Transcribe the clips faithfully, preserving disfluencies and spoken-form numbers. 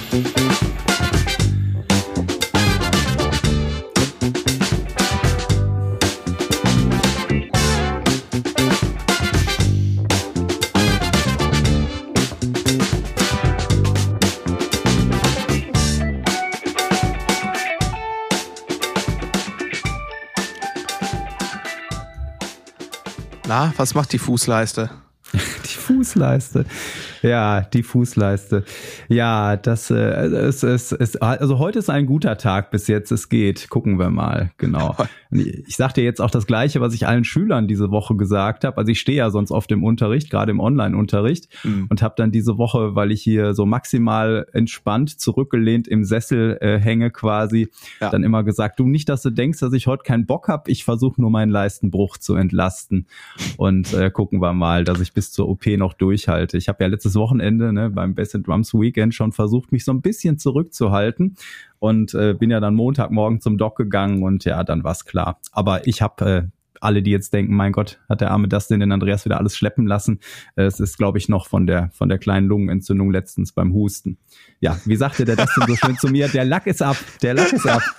Na, was macht die Fußleiste? Die Fußleiste. Ja, die Fußleiste. Ja, das äh, es, es, es, also heute ist ein guter Tag bis jetzt. Es geht. Gucken wir mal. Genau. Ich sag dir jetzt auch das Gleiche, was ich allen Schülern diese Woche gesagt habe. Also ich stehe ja sonst oft im Unterricht, gerade im Online-Unterricht, mhm. und habe dann diese Woche, weil ich hier so maximal entspannt zurückgelehnt im Sessel äh, hänge quasi, ja. dann immer gesagt, du, nicht, dass du denkst, dass ich heute keinen Bock habe. Ich versuche nur meinen Leistenbruch zu entlasten. Und äh, gucken wir mal, dass ich bis zur O P noch durchhalte. Ich habe ja letztes Wochenende ne, beim Bass and Drums Weekend schon versucht, mich so ein bisschen zurückzuhalten und äh, bin ja dann Montagmorgen zum Doc gegangen und ja, dann war's klar. Aber ich habe äh, alle, die jetzt denken, mein Gott, hat der arme Dustin den Andreas wieder alles schleppen lassen. Äh, es ist, glaube ich, noch von der von der kleinen Lungenentzündung letztens beim Husten. Ja, wie sagte der Dustin so schön zu mir, der Lack ist ab, der Lack ist ab.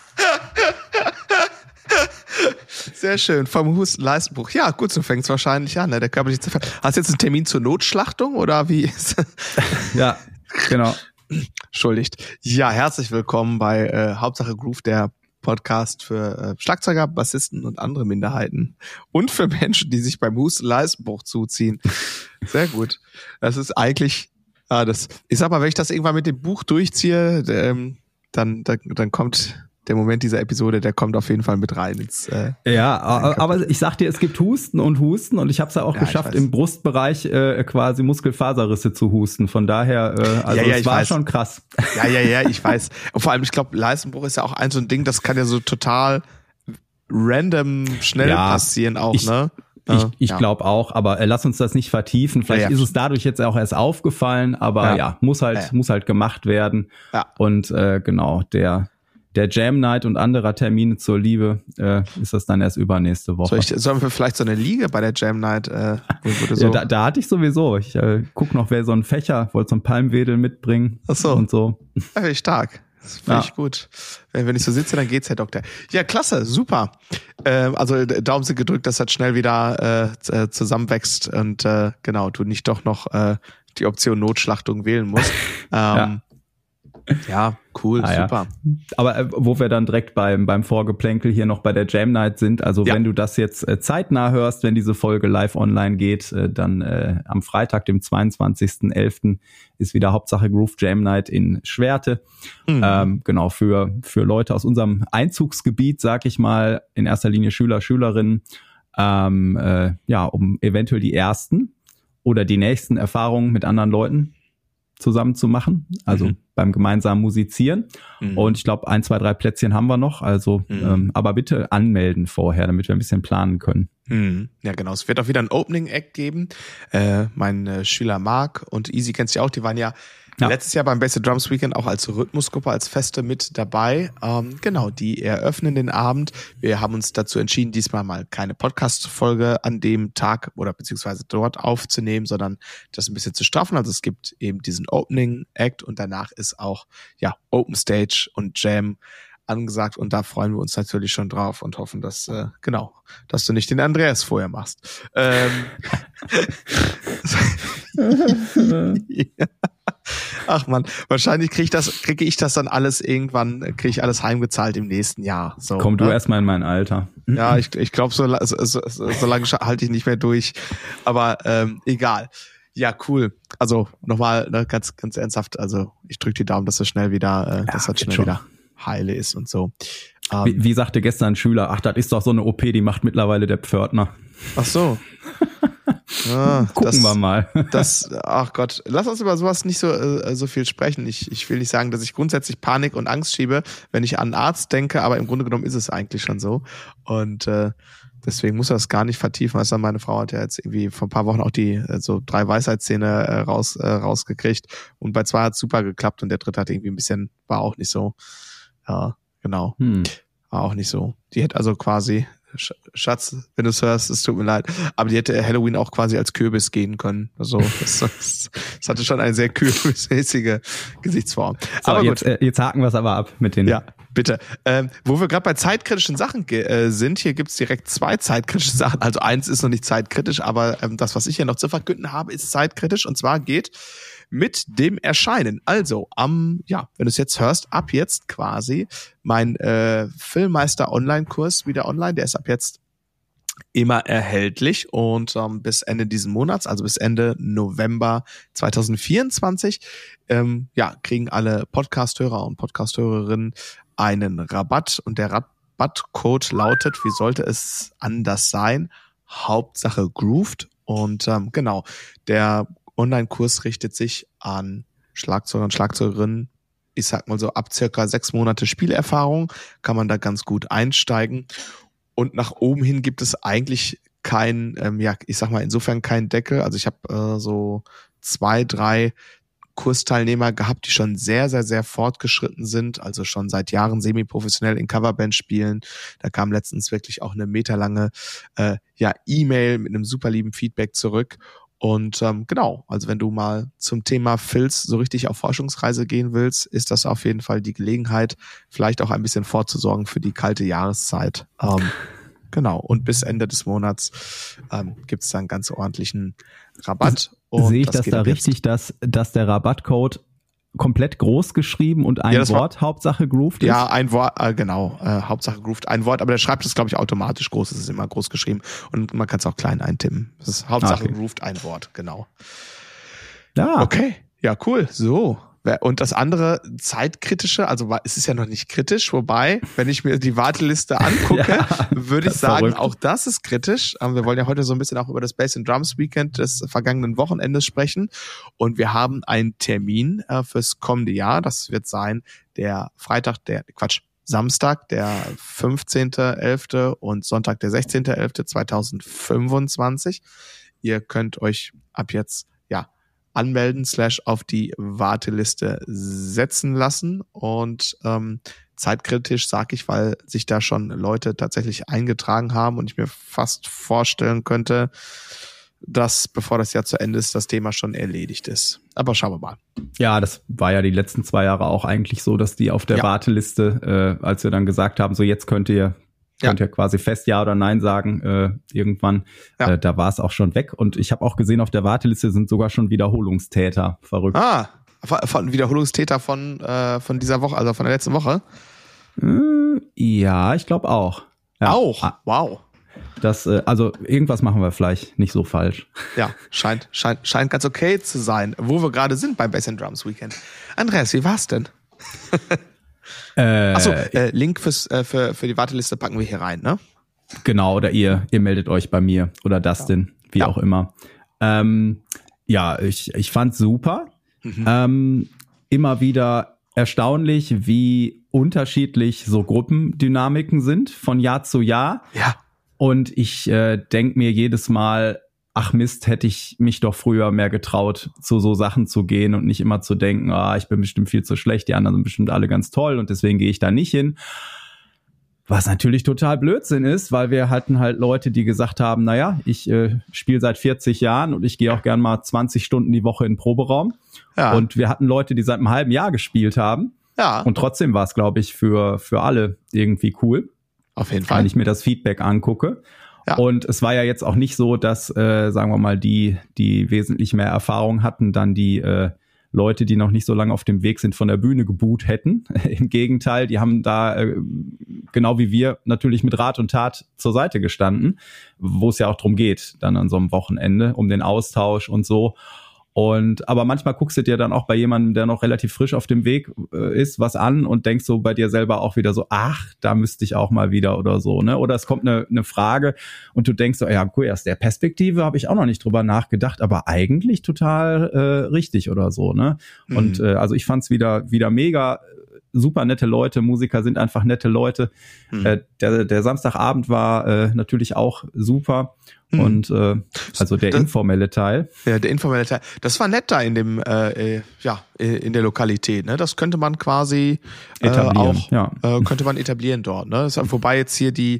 Sehr schön, vom Husten, Leistenbruch. Ja, gut, so fängt's wahrscheinlich an. Ne? Der körperliche Zerfall. Hast du jetzt einen Termin zur Notschlachtung oder wie ist Ja, genau. Entschuldigt. Ja, herzlich willkommen bei äh, Hauptsache Groove, der Podcast für äh, Schlagzeuger, Bassisten und andere Minderheiten und für Menschen, die sich beim Husten Leistenbruch zuziehen. Sehr gut. Das ist eigentlich, ah, das, ich sag mal, wenn ich das irgendwann mit dem Buch durchziehe, ähm, dann, dann, dann kommt der Moment dieser Episode, der kommt auf jeden Fall mit rein ins äh, Ja, aber ich sag dir, es gibt Husten und Husten und ich habe es ja auch ja, geschafft, im Brustbereich äh, quasi Muskelfaserrisse zu husten. Von daher, äh, also ja, ja, es war weiß. schon krass. Ja, ja, ja, ich weiß. Und vor allem, ich glaube, Leistenbruch ist ja auch ein so ein Ding, das kann ja so total random schnell ja, passieren auch, ich, ne? Ich, ich ja. glaube auch, aber äh, lass uns das nicht vertiefen. Vielleicht ja, ja. ist es dadurch jetzt auch erst aufgefallen, aber ja, ja muss halt, ja, ja. muss halt gemacht werden. Ja. Und äh, genau, der Der Jam Night und anderer Termine zur Liebe äh, ist das dann erst übernächste Woche. Soll ich, sollen wir vielleicht so eine Liga bei der Jam Night? Äh, so? ja, da, da hatte ich sowieso. Ich äh, guck noch, wer so einen Fächer, wollte so einen Palmwedel mitbringen. Ach so. Und so. Ja, stark. Das finde ich ja. gut. Wenn, wenn ich so sitze, dann geht's, Herr Doktor. Ja, klasse, super. Ähm, also Daumen sind gedrückt, dass das schnell wieder äh, zusammenwächst und äh, genau, du nicht doch noch äh, die Option Notschlachtung wählen musst. ähm, ja. Ja, cool, ah, super. Ja. Aber äh, wo wir dann direkt beim beim Vorgeplänkel hier noch bei der Jam Night sind, also ja. wenn du das jetzt äh, zeitnah hörst, wenn diese Folge live online geht, äh, dann äh, am Freitag, dem zweiundzwanzigsten elften ist wieder Hauptsache Groove Jam Night in Schwerte. Mhm. Ähm, genau, für für Leute aus unserem Einzugsgebiet, sag ich mal, in erster Linie Schüler, Schülerinnen, ähm, äh, ja, um eventuell die ersten oder die nächsten Erfahrungen mit anderen Leuten zusammen zu machen, also mhm. beim gemeinsamen Musizieren. Mhm. Und ich glaube, ein, zwei, drei Plätzchen haben wir noch. Also, mhm. ähm, aber bitte anmelden vorher, damit wir ein bisschen planen können. Mhm. Ja, genau. Es wird auch wieder ein Opening-Act geben. Äh, mein äh, Schüler Marc und Easy kennst du ja auch, die waren ja, ja letztes Jahr beim Bass and Drums Weekend auch als Rhythmusgruppe, als Feste mit dabei. Ähm, genau, die eröffnen den Abend. Wir haben uns dazu entschieden, diesmal mal keine Podcast-Folge an dem Tag oder beziehungsweise dort aufzunehmen, sondern das ein bisschen zu straffen. Also es gibt eben diesen Opening-Act und danach ist auch ja Open Stage und Jam angesagt und da freuen wir uns natürlich schon drauf und hoffen, dass äh, genau, dass du nicht den Andreas vorher machst. Ähm, ja. Ach man, wahrscheinlich kriege ich das, kriege ich das dann alles irgendwann, kriege ich alles heimgezahlt im nächsten Jahr. So, Komm du ne? erstmal in mein Alter. Ja, ich, ich glaube, so, so, so, so lange halte ich nicht mehr durch. Aber ähm, egal. Ja, cool. Also nochmal ne, ganz, ganz ernsthaft. Also ich drücke die Daumen, dass das schnell wieder, äh, ja, dass das schnell schon. wieder heile ist und so. Ähm, wie, wie sagte gestern ein Schüler, ach, das ist doch so eine O P, die macht mittlerweile der Pförtner. Ach so. Ah, Gucken das, wir mal. Das, ach Gott, lass uns über sowas nicht so äh, so viel sprechen. Ich, ich will nicht sagen, dass ich grundsätzlich Panik und Angst schiebe, wenn ich an einen Arzt denke, aber im Grunde genommen ist es eigentlich schon so. Und äh, deswegen muss er das gar nicht vertiefen. Also meine Frau hat ja jetzt irgendwie vor ein paar Wochen auch die äh, so drei Weisheitszähne äh, raus äh, rausgekriegt und bei zwei hat es super geklappt und der dritte hat irgendwie ein bisschen, war auch nicht so. Ja, genau. Hm. War auch nicht so. Die hätte also quasi Schatz, wenn du es hörst, es tut mir leid. Aber die hätte Halloween auch quasi als Kürbis gehen können. Also das, das, das hatte schon eine sehr kürbismäßige Gesichtsform. So, aber jetzt, gut. Äh, jetzt haken wir es aber ab mit den... Ja, bitte. Ähm, wo wir gerade bei zeitkritischen Sachen ge- äh, sind, hier gibt's direkt zwei zeitkritische Sachen. Also eins ist noch nicht zeitkritisch, aber ähm, das, was ich hier noch zu verkünden habe, ist zeitkritisch. Und zwar geht mit dem Erscheinen. Also am, ja, wenn du es jetzt hörst, ab jetzt quasi mein äh, Filmmeister Online-Kurs wieder online. Der ist ab jetzt immer erhältlich und ähm, bis Ende diesen Monats, also bis Ende November zwanzig vierundzwanzig, ähm, ja, kriegen alle Podcast-Hörer und Podcast-Hörerinnen einen Rabatt und der Rabattcode lautet, wie sollte es anders sein? Hauptsache Grooved und ähm, genau, der Online-Kurs richtet sich an Schlagzeuger und Schlagzeugerinnen. Ich sag mal so, ab circa sechs Monate Spielerfahrung kann man da ganz gut einsteigen. Und nach oben hin gibt es eigentlich kein, ähm, ja, ich sag mal insofern keinen Deckel. Also ich habe äh, so zwei, drei Kursteilnehmer gehabt, die schon sehr, sehr, sehr fortgeschritten sind, also schon seit Jahren semi-professionell in Coverband spielen. Da kam letztens wirklich auch eine meterlange äh, ja, E-Mail mit einem super lieben Feedback zurück. Und ähm, genau, also wenn du mal zum Thema Filz so richtig auf Forschungsreise gehen willst, ist das auf jeden Fall die Gelegenheit, vielleicht auch ein bisschen vorzusorgen für die kalte Jahreszeit. Ähm, genau, und bis Ende des Monats ähm, gibt es da einen ganz ordentlichen Rabatt. Und sehe ich das das da richtig, dass, dass der Rabattcode komplett groß geschrieben und ein ja, Wort, war, Hauptsache Grooved ist? Ja, ein Wort, äh, genau, äh, Hauptsache Grooved, ein Wort, aber der schreibt es, glaube ich, automatisch groß, es ist immer groß geschrieben und man kann es auch klein eintippen. Das ist Hauptsache okay. Grooved, ein Wort, genau. Ja. Okay, ja, cool, so. Und das andere, zeitkritische, also es ist ja noch nicht kritisch, wobei, wenn ich mir die Warteliste angucke, ja, würde ich sagen, verrückt. Auch das ist kritisch. Wir wollen ja heute so ein bisschen auch über das Bass and Drums Weekend des vergangenen Wochenendes sprechen. Und wir haben einen Termin fürs kommende Jahr. Das wird sein der Freitag, der, Quatsch, Samstag, der fünfzehnter elfter und Sonntag, der sechzehnter elfter zweitausendfünfundzwanzig. Ihr könnt euch ab jetzt, ja, anmelden slash auf die Warteliste setzen lassen und ähm, zeitkritisch sage ich, weil sich da schon Leute tatsächlich eingetragen haben und ich mir fast vorstellen könnte, dass bevor das Jahr zu Ende ist, das Thema schon erledigt ist. Aber schauen wir mal. Ja, das war ja die letzten zwei Jahre auch eigentlich so, dass die auf der ja. Warteliste, äh, als wir dann gesagt haben, so jetzt könnt ihr Könnt ihr ja quasi fest Ja oder Nein sagen, äh, irgendwann. Ja. Äh, da war es auch schon weg. Und ich habe auch gesehen, auf der Warteliste sind sogar schon Wiederholungstäter. Verrückt. Ah, von Wiederholungstäter von äh, von dieser Woche, also von der letzten Woche? Äh, ja, ich glaube auch. Ja. Auch? Ah, wow. Das, äh, also irgendwas machen wir vielleicht nicht so falsch. Ja, scheint, scheint, scheint ganz okay zu sein, wo wir gerade sind beim Bass and Drums Weekend. Andreas, wie war's denn? Äh, Achso, äh, Link fürs, äh, für, für die Warteliste packen wir hier rein, ne? Genau, oder ihr, ihr meldet euch bei mir oder Dustin, ja. wie ja. auch immer. Ähm, ja, ich, ich fand's super. Mhm. Ähm, immer wieder erstaunlich, wie unterschiedlich so Gruppendynamiken sind von Jahr zu Jahr. Ja. Und ich äh, denke mir jedes Mal, ach Mist, hätte ich mich doch früher mehr getraut, zu so Sachen zu gehen und nicht immer zu denken, ah, ich bin bestimmt viel zu schlecht, die anderen sind bestimmt alle ganz toll und deswegen gehe ich da nicht hin. Was natürlich total Blödsinn ist, weil wir hatten halt Leute, die gesagt haben, naja, ich äh, spiele seit vierzig Jahren und ich gehe auch gern mal zwanzig Stunden die Woche in den Proberaum. Ja. Und wir hatten Leute, die seit einem halben Jahr gespielt haben. Ja. Und trotzdem war es, glaube ich, für für alle irgendwie cool. Auf jeden Fall. Wenn ich mir das Feedback angucke. Ja. Und es war ja jetzt auch nicht so, dass, äh, sagen wir mal, die, die wesentlich mehr Erfahrung hatten, dann die äh, Leute, die noch nicht so lange auf dem Weg sind, von der Bühne geboot hätten. Im Gegenteil, die haben da, äh, genau wie wir, natürlich mit Rat und Tat zur Seite gestanden, wo es ja auch drum geht, dann an so einem Wochenende, um den Austausch und so. Und aber manchmal guckst du dir dann auch bei jemandem, der noch relativ frisch auf dem Weg äh, ist, was an und denkst so bei dir selber auch wieder so, ach, da müsste ich auch mal wieder oder so, ne? Oder es kommt eine, eine Frage und du denkst so, ja, cool, aus der Perspektive habe ich auch noch nicht drüber nachgedacht, aber eigentlich total äh, richtig oder so, ne? Mhm. Und äh, also ich fand's wieder wieder mega. Super nette Leute, Musiker sind einfach nette Leute. Mhm. Äh, der, der Samstagabend war äh, natürlich auch super. Mhm. Und äh, also der das, informelle Teil. Ja, der informelle Teil. Das war nett da in dem, äh, ja, in der Lokalität. Ne, das könnte man quasi äh, etablieren. Auch, ja. äh, könnte man etablieren dort. Ne, das, wobei jetzt hier die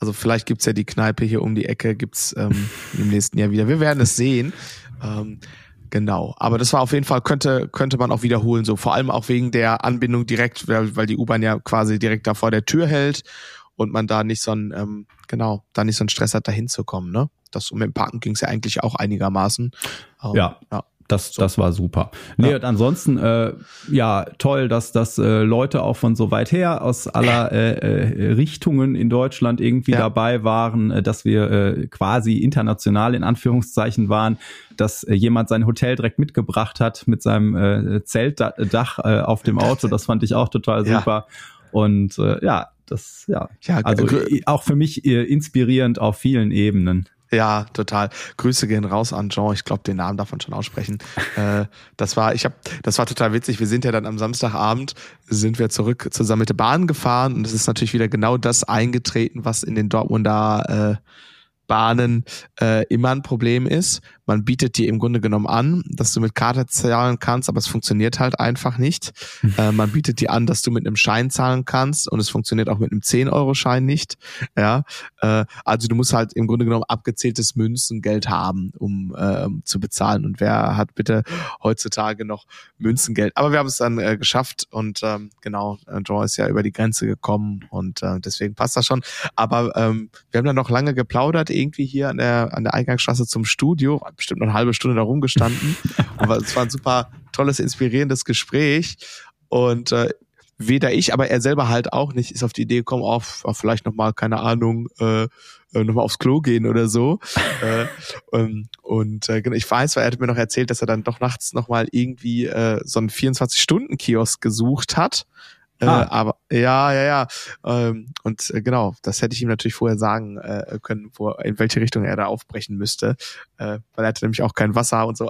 Also vielleicht gibt's ja die Kneipe hier um die Ecke, gibt's ähm, im nächsten Jahr wieder. Wir werden es sehen. Ähm, genau. Aber das war auf jeden Fall, könnte könnte man auch wiederholen, so vor allem auch wegen der Anbindung direkt, weil, weil die U-Bahn ja quasi direkt da vor der Tür hält und man da nicht so ein, ähm, genau, da nicht so einen Stress hat, da hinzukommen, ne? Das, und mit dem Parken ging's ja eigentlich auch einigermaßen. Ähm, ja. ja. Das, so. das war super. Nee, ja. Und ansonsten, äh, ja, toll, dass, dass äh, Leute auch von so weit her aus aller äh, äh, Richtungen in Deutschland irgendwie ja. dabei waren, äh, dass wir äh, quasi international in Anführungszeichen waren, dass äh, jemand sein Hotel direkt mitgebracht hat mit seinem äh, Zeltdach äh, auf dem Auto. Das fand ich auch total super. Ja. Und äh, ja, das, ja, ja also g- auch für mich äh, inspirierend auf vielen Ebenen. Ja, total. Grüße gehen raus an Jean. Ich glaube, den Namen darf man schon aussprechen. äh, das war, ich habe, das war total witzig. Wir sind ja dann am Samstagabend sind wir zurück zusammen mit der Bahn gefahren und es ist natürlich wieder genau das eingetreten, was in den Dortmunder äh, Bahnen äh, immer ein Problem ist. Man bietet dir im Grunde genommen an, dass du mit Karte zahlen kannst, aber es funktioniert halt einfach nicht. Mhm. Äh, man bietet dir an, dass du mit einem Schein zahlen kannst und es funktioniert auch mit einem zehn-Euro-Schein nicht. Ja, äh, also du musst halt im Grunde genommen abgezähltes Münzengeld haben, um äh, zu bezahlen. Und wer hat bitte heutzutage noch Münzengeld? Aber wir haben es dann äh, geschafft und ähm, genau, Jean ist ja über die Grenze gekommen und äh, deswegen passt das schon. Aber ähm, wir haben dann noch lange geplaudert, irgendwie hier an der an der Eingangsstraße zum Studio, hat bestimmt noch eine halbe Stunde da rumgestanden. Aber es war ein super tolles, inspirierendes Gespräch. Und äh, weder ich, aber er selber halt auch nicht, ist auf die Idee gekommen, oh, vielleicht nochmal, keine Ahnung, äh, nochmal aufs Klo gehen oder so. äh, und und äh, ich weiß, weil er hat mir noch erzählt, dass er dann doch nachts nochmal irgendwie äh, so einen vierundzwanzig-Stunden-Kiosk gesucht hat. Ah. Äh, aber ja, ja, ja. Ähm, und äh, genau, das hätte ich ihm natürlich vorher sagen äh, können, wo, in welche Richtung er da aufbrechen müsste. Äh, weil er hatte nämlich auch kein Wasser und so.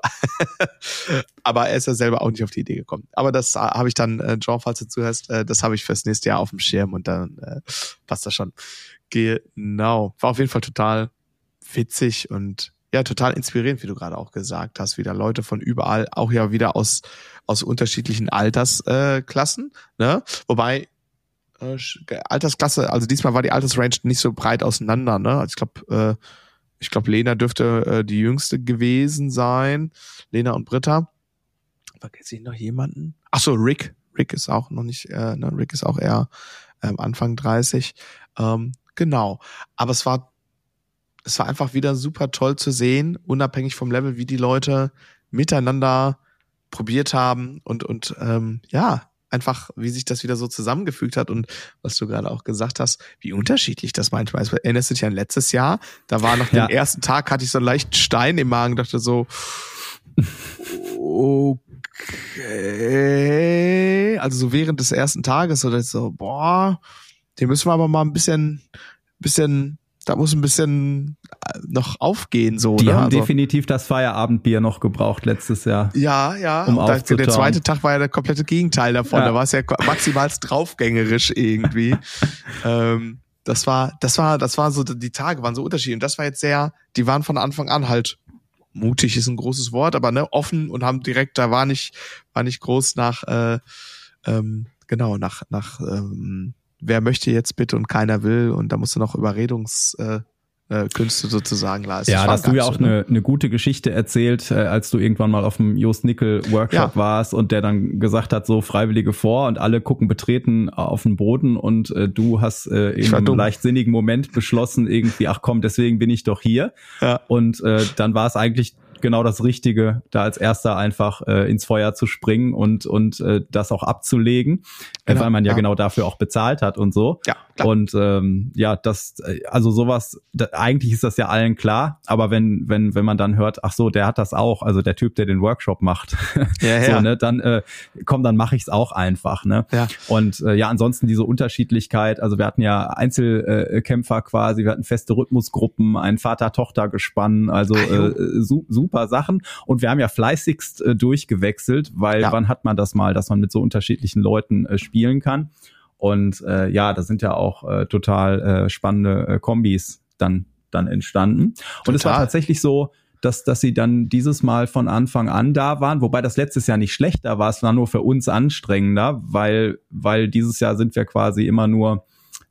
Aber er ist ja selber auch nicht auf die Idee gekommen. Aber das äh, habe ich dann, äh, Jean, falls du zuhörst, äh, das habe ich fürs nächste Jahr auf dem Schirm und dann äh, passt das schon. Genau. War auf jeden Fall total witzig und ja, total inspirierend, wie du gerade auch gesagt hast. Wieder Leute von überall, auch ja wieder aus aus unterschiedlichen Altersklassen. Äh, ne? Wobei äh, Altersklasse, also diesmal war die Altersrange nicht so breit auseinander. Ne? Also ich glaube, äh, ich glaube, Lena dürfte äh, die jüngste gewesen sein. Lena und Britta. Vergesse ich noch jemanden? Ach so, Rick. Rick ist auch noch nicht. Äh, ne? Rick ist auch eher ähm, Anfang dreißig. Ähm, genau. Aber es war Es war einfach wieder super toll zu sehen, unabhängig vom Level, wie die Leute miteinander probiert haben und und ähm, ja, einfach, wie sich das wieder so zusammengefügt hat und was du gerade auch gesagt hast, wie unterschiedlich das manchmal ist. Erinnerst du dich an letztes Jahr? Da war nach ja. dem ersten Tag, hatte ich so einen leichten Stein im Magen, dachte so, okay. Also so während des ersten Tages oder so, boah, den müssen wir aber mal ein bisschen, bisschen da muss ein bisschen noch aufgehen, so. Die ne? haben also, definitiv das Feierabendbier noch gebraucht letztes Jahr. Ja, ja. Um da, der zweite Tag war ja der komplette Gegenteil davon. Ja. Da war es ja maximal draufgängerisch irgendwie. ähm, das war, das war, das war so, die Tage waren so unterschiedlich. Und das war jetzt sehr, die waren von Anfang an halt, mutig ist ein großes Wort, aber ne, offen und haben direkt, da war nicht, war nicht groß nach, äh, ähm, genau, nach, nach, ähm, wer möchte jetzt bitte und keiner will und da musst du noch Überredungskünste äh, Künste sozusagen leisten. Ja, da hast du ja auch eine, eine gute Geschichte erzählt, äh, als du irgendwann mal auf dem Jost Nickel Workshop ja. warst und der dann gesagt hat, so Freiwillige vor und alle gucken betreten auf den Boden und äh, du hast äh, in einem leichtsinnigen Moment beschlossen irgendwie, ach komm, deswegen bin ich doch hier. Ja. Und äh, dann war es eigentlich genau das Richtige, da als Erster einfach äh, ins Feuer zu springen und und äh, das auch abzulegen, genau, äh, weil man ja, ja genau dafür auch bezahlt hat und so. Ja, klar. Und ähm, ja, das, also sowas, da, eigentlich ist das ja allen klar, aber wenn wenn wenn man dann hört, ach so, der hat das auch, also der Typ, der den Workshop macht, ja, so, ja. ne, dann äh, komm, dann mache ich es auch einfach, ne? Ja. Und äh, ja, ansonsten diese Unterschiedlichkeit, also wir hatten ja Einzelkämpfer äh, quasi, wir hatten feste Rhythmusgruppen, ein Vater-Tochter-Gespann, also äh, su- super Sachen und wir haben ja fleißigst äh, durchgewechselt, weil ja. wann hat man das mal, dass man mit so unterschiedlichen Leuten äh, spielen kann und äh, ja, da sind ja auch äh, total äh, spannende äh, Kombis dann dann entstanden total. Und es war tatsächlich so, dass dass sie dann dieses Mal von Anfang an da waren, wobei das letztes Jahr nicht schlechter war, es war nur für uns anstrengender, weil weil dieses Jahr sind wir quasi immer nur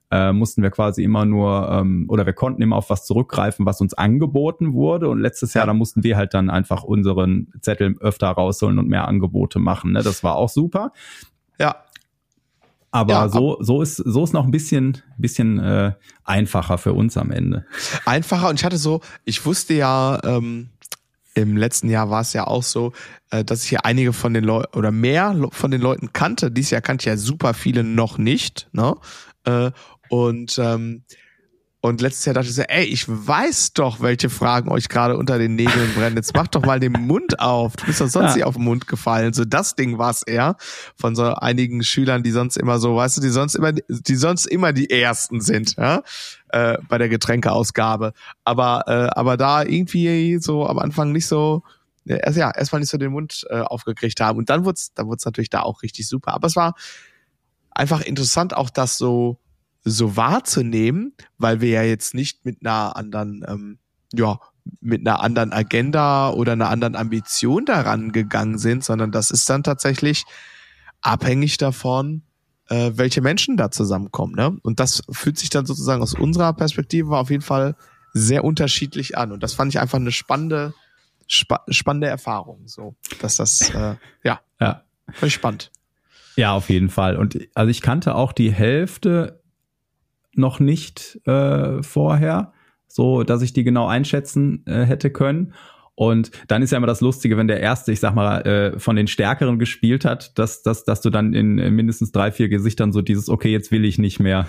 äh, mussten wir quasi immer nur, ähm, oder wir konnten immer auf was zurückgreifen, was uns angeboten wurde. Und letztes Jahr, da mussten wir halt dann einfach unseren Zettel öfter rausholen und mehr Angebote machen. Ne? Das war auch super. Ja. Aber ja, so, so ist, so ist noch ein bisschen, bisschen äh, einfacher für uns am Ende. Einfacher, und ich hatte so, ich wusste ja, ähm, im letzten Jahr war es ja auch so, äh, dass ich hier einige von den Leuten oder mehr von den Leuten kannte. Dieses Jahr kannte ich ja super viele noch nicht, ne? Äh, und ähm, Und letztes Jahr dachte ich so, ey, ich weiß doch, welche Fragen euch gerade unter den Nägeln brennen. Jetzt mach doch mal den Mund auf. Du bist doch sonst ja. nicht auf den Mund gefallen. So, das Ding war es eher von so einigen Schülern, die sonst immer so, weißt du, die sonst immer, die sonst immer die Ersten sind, ja, äh, bei der Getränkeausgabe. Aber, äh, aber da irgendwie so am Anfang nicht so, äh, ja, erstmal nicht so den Mund äh, aufgekriegt haben. Und dann wurde es, dann wurde es natürlich da auch richtig super. Aber es war einfach interessant, auch das so, so wahrzunehmen, weil wir ja jetzt nicht mit einer anderen, ähm, ja, mit einer anderen Agenda oder einer anderen Ambition daran gegangen sind, sondern das ist dann tatsächlich abhängig davon, äh, welche Menschen da zusammenkommen, ne? Und das fühlt sich dann sozusagen aus unserer Perspektive auf jeden Fall sehr unterschiedlich an. Und das fand ich einfach eine spannende, spa- spannende Erfahrung, so, dass das, äh, ja, ja, voll spannend. Ja, auf jeden Fall. Und also ich kannte auch die Hälfte noch nicht äh, vorher, so dass ich die genau einschätzen äh, hätte können. Und dann ist ja immer das Lustige, wenn der Erste, ich sag mal, äh, von den Stärkeren gespielt hat, dass, dass, dass du dann in äh, mindestens drei, vier Gesichtern so dieses, okay, jetzt will ich nicht mehr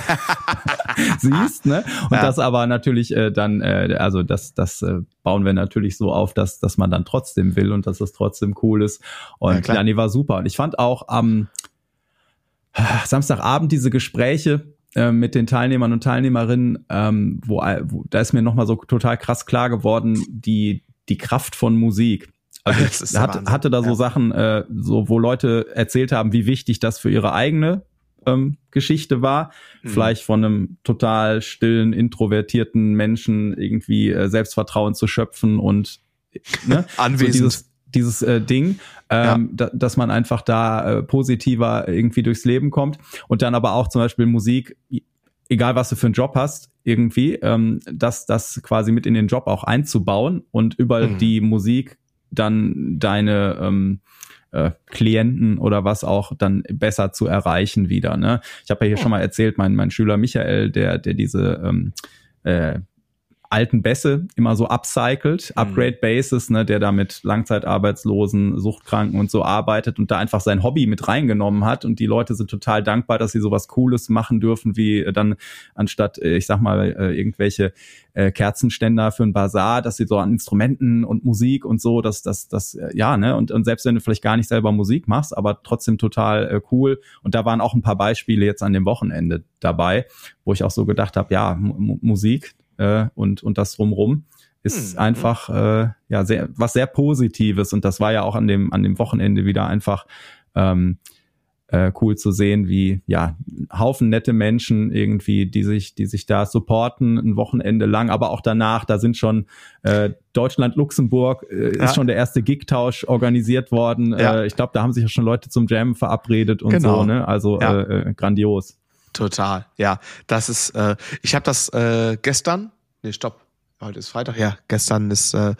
siehst, ne? Und ja. das aber natürlich äh, dann, äh, also das, das äh, bauen wir natürlich so auf, dass, dass man dann trotzdem will und dass es trotzdem cool ist. Und ja, ja, nee, war super. Und ich fand auch am ähm, Samstagabend diese Gespräche mit den Teilnehmern und Teilnehmerinnen, ähm, wo, wo da ist mir nochmal so total krass klar geworden, die die Kraft von Musik. Also ich hat, hatte da so ja. Sachen, äh, so wo Leute erzählt haben, wie wichtig das für ihre eigene ähm, Geschichte war. Mhm. Vielleicht von einem total stillen, introvertierten Menschen irgendwie äh, Selbstvertrauen zu schöpfen und ne, anwesend. So dieses, dieses äh, Ding, ähm, ja. da, dass man einfach da äh, positiver irgendwie durchs Leben kommt und dann aber auch zum Beispiel Musik, egal was du für einen Job hast, irgendwie, ähm, das, das quasi mit in den Job auch einzubauen und über mhm. die Musik dann deine ähm, äh, Klienten oder was auch dann besser zu erreichen wieder. Ne? Ich habe ja hier oh. schon mal erzählt, mein, mein Schüler Michael, der, der diese ähm, äh, alten Bässe immer so upcycelt, Upgrade Bases, ne, der da mit Langzeitarbeitslosen, Suchtkranken und so arbeitet und da einfach sein Hobby mit reingenommen hat und die Leute sind total dankbar, dass sie sowas Cooles machen dürfen, wie dann anstatt, ich sag mal, irgendwelche Kerzenständer für ein Bazar, dass sie so an Instrumenten und Musik und so, dass das, das, ja, ne, und, und selbst wenn du vielleicht gar nicht selber Musik machst, aber trotzdem total äh, cool. Und da waren auch ein paar Beispiele jetzt an dem Wochenende dabei, wo ich auch so gedacht habe, ja, M- Musik, und und das drumrum ist mhm. einfach äh, ja sehr was sehr Positives und das war ja auch an dem an dem Wochenende wieder einfach ähm, äh, cool zu sehen, wie ja Haufen nette Menschen irgendwie, die sich die sich da supporten ein Wochenende lang, aber auch danach, da sind schon äh, Deutschland Luxemburg äh, ja. ist schon der erste Gig-Tausch organisiert worden. Ja. Äh, ich glaube, da haben sich ja schon Leute zum Jam verabredet und genau. so, ne? Also ja. äh, grandios. Total, ja. Das ist, äh, ich habe das äh, gestern, nee, stopp, heute ist Freitag, ja, gestern ist äh, äh,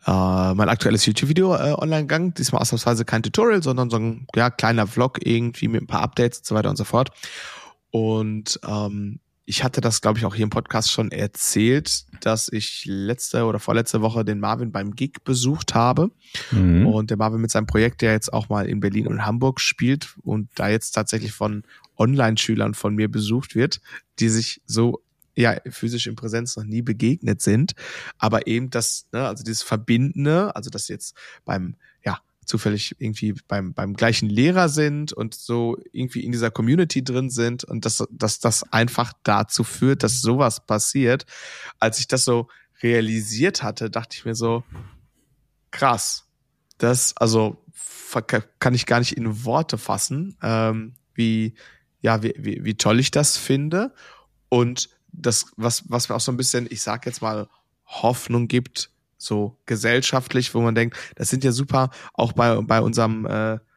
mein aktuelles YouTube-Video äh, online gegangen. Diesmal ausnahmsweise kein Tutorial, sondern so ein ja, kleiner Vlog irgendwie mit ein paar Updates und so weiter und so fort. Und ähm, ich hatte das, glaube ich, auch hier im Podcast schon erzählt, dass ich letzte oder vorletzte Woche den Marvin beim Gig besucht habe. Mhm. Und der Marvin mit seinem Projekt, der jetzt auch mal in Berlin und Hamburg spielt und da jetzt tatsächlich von Online-Schülern von mir besucht wird, die sich so ja physisch in Präsenz noch nie begegnet sind, aber eben das, ne, also dieses Verbindende, also dass sie jetzt beim, ja, zufällig irgendwie beim beim gleichen Lehrer sind und so irgendwie in dieser Community drin sind und dass, dass das einfach dazu führt, dass sowas passiert. Als ich das so realisiert hatte, dachte ich mir so, krass, das, also kann ich gar nicht in Worte fassen, ähm, wie ja, wie, wie, wie toll ich das finde und das, was, was mir auch so ein bisschen, ich sag jetzt mal, Hoffnung gibt, so gesellschaftlich, wo man denkt, das sind ja super, auch bei, bei unserem, äh,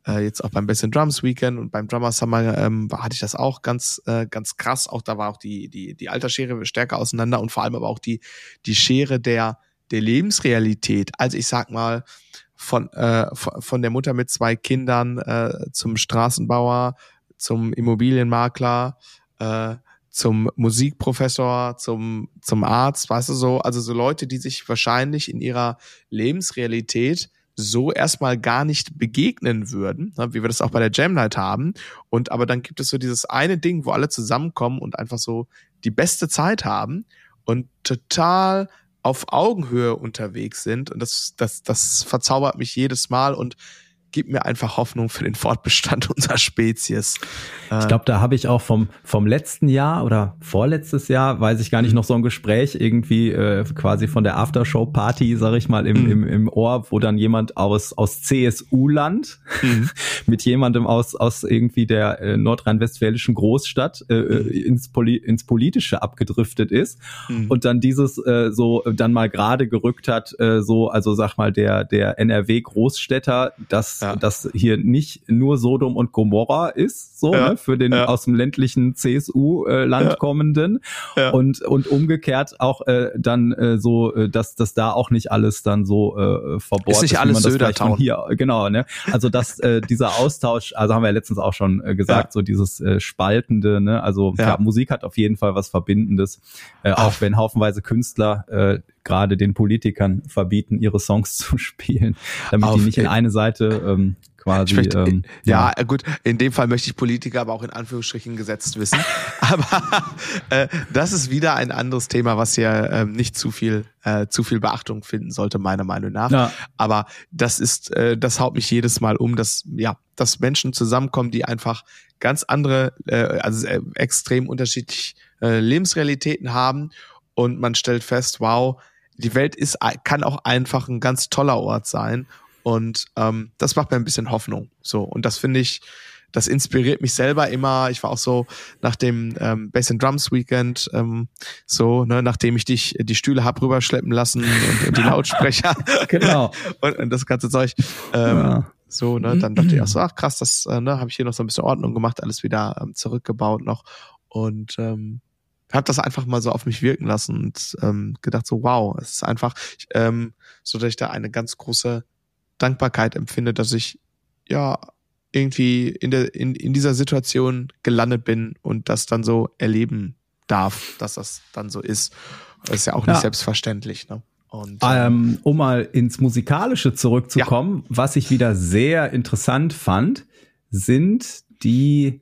äh, jetzt auch beim Bass and Drums Weekend und beim Drummer Summer ähm, hatte ich das auch ganz äh, ganz krass. Auch da war auch die die die Altersschere stärker auseinander und vor allem aber auch die die Schere der der Lebensrealität. Also ich sag mal von äh, von der Mutter mit zwei Kindern äh, zum Straßenbauer, zum Immobilienmakler, äh, zum Musikprofessor, zum zum Arzt, weißt du so, also so Leute, die sich wahrscheinlich in ihrer Lebensrealität so erstmal gar nicht begegnen würden, ne, wie wir das auch bei der Jam Night haben. Und aber dann gibt es so dieses eine Ding, wo alle zusammenkommen und einfach so die beste Zeit haben und total auf Augenhöhe unterwegs sind. Und das das das verzaubert mich jedes Mal und gibt mir einfach Hoffnung für den Fortbestand unserer Spezies. Ich glaube, da habe ich auch vom vom letzten Jahr oder vorletztes Jahr, weiß ich gar nicht, noch so ein Gespräch irgendwie äh, quasi von der Aftershow-Party, sag ich mal, im, mhm. im, im Ohr, wo dann jemand aus aus C S U-Land mhm. mit jemandem aus aus irgendwie der äh, nordrhein-westfälischen Großstadt äh, mhm. ins, Poli- ins Politische abgedriftet ist mhm. und dann dieses äh, so dann mal gerade gerückt hat, äh, so, also sag mal, der der N R W-Großstädter, dass ja. dass hier nicht nur Sodom und Gomorra ist, so, ja. ne, für den ja. aus dem ländlichen C S U-Land ja. kommenden ja. und und umgekehrt auch äh, dann äh, so, äh, dass dass da auch nicht alles dann so äh, verbohrt ist, nicht ist, alles Södertown hier, genau, ne, also dass äh, dieser Austausch, also haben wir ja letztens auch schon äh, gesagt, ja. so dieses äh, Spaltende, ne, also ja. Ja, Musik hat auf jeden Fall was Verbindendes, äh, auch wenn haufenweise Künstler äh, gerade den Politikern verbieten, ihre Songs zu spielen, damit auf, die nicht in eine Seite ähm, quasi. Möchte, ähm, ja, ja, gut, in dem Fall möchte ich Politiker aber auch in Anführungsstrichen gesetzt wissen. aber äh, das ist wieder ein anderes Thema, was hier ähm, nicht zu viel äh, zu viel Beachtung finden sollte, meiner Meinung nach. Ja. Aber das ist, äh, das haut mich jedes Mal um, dass ja, dass Menschen zusammenkommen, die einfach ganz andere, äh, also äh, extrem unterschiedliche äh, Lebensrealitäten haben und man stellt fest, wow, die Welt ist kann auch einfach ein ganz toller Ort sein. Und ähm, das macht mir ein bisschen Hoffnung. So, und das finde ich, das inspiriert mich selber immer. Ich war auch so nach dem ähm, Bass and Drums Weekend, ähm, so, ne, nachdem ich dich die Stühle hab rüberschleppen lassen und, und die Lautsprecher genau. und, und das ganze Zeug. Ähm, ja. So, ne, dann dachte ich auch so, ach krass, das äh, ne, habe ich hier noch so ein bisschen Ordnung gemacht, alles wieder ähm, zurückgebaut noch. Und ähm, habe das einfach mal so auf mich wirken lassen und ähm, gedacht so, wow, es ist einfach ähm, so, dass ich da eine ganz große Dankbarkeit empfinde, dass ich ja irgendwie in der in in dieser Situation gelandet bin und das dann so erleben darf, dass das dann so ist. Das ist ja auch nicht ja. selbstverständlich, ne? Und, ähm, um mal ins Musikalische zurückzukommen, ja. was ich wieder sehr interessant fand, sind die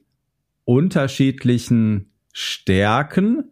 unterschiedlichen Stärken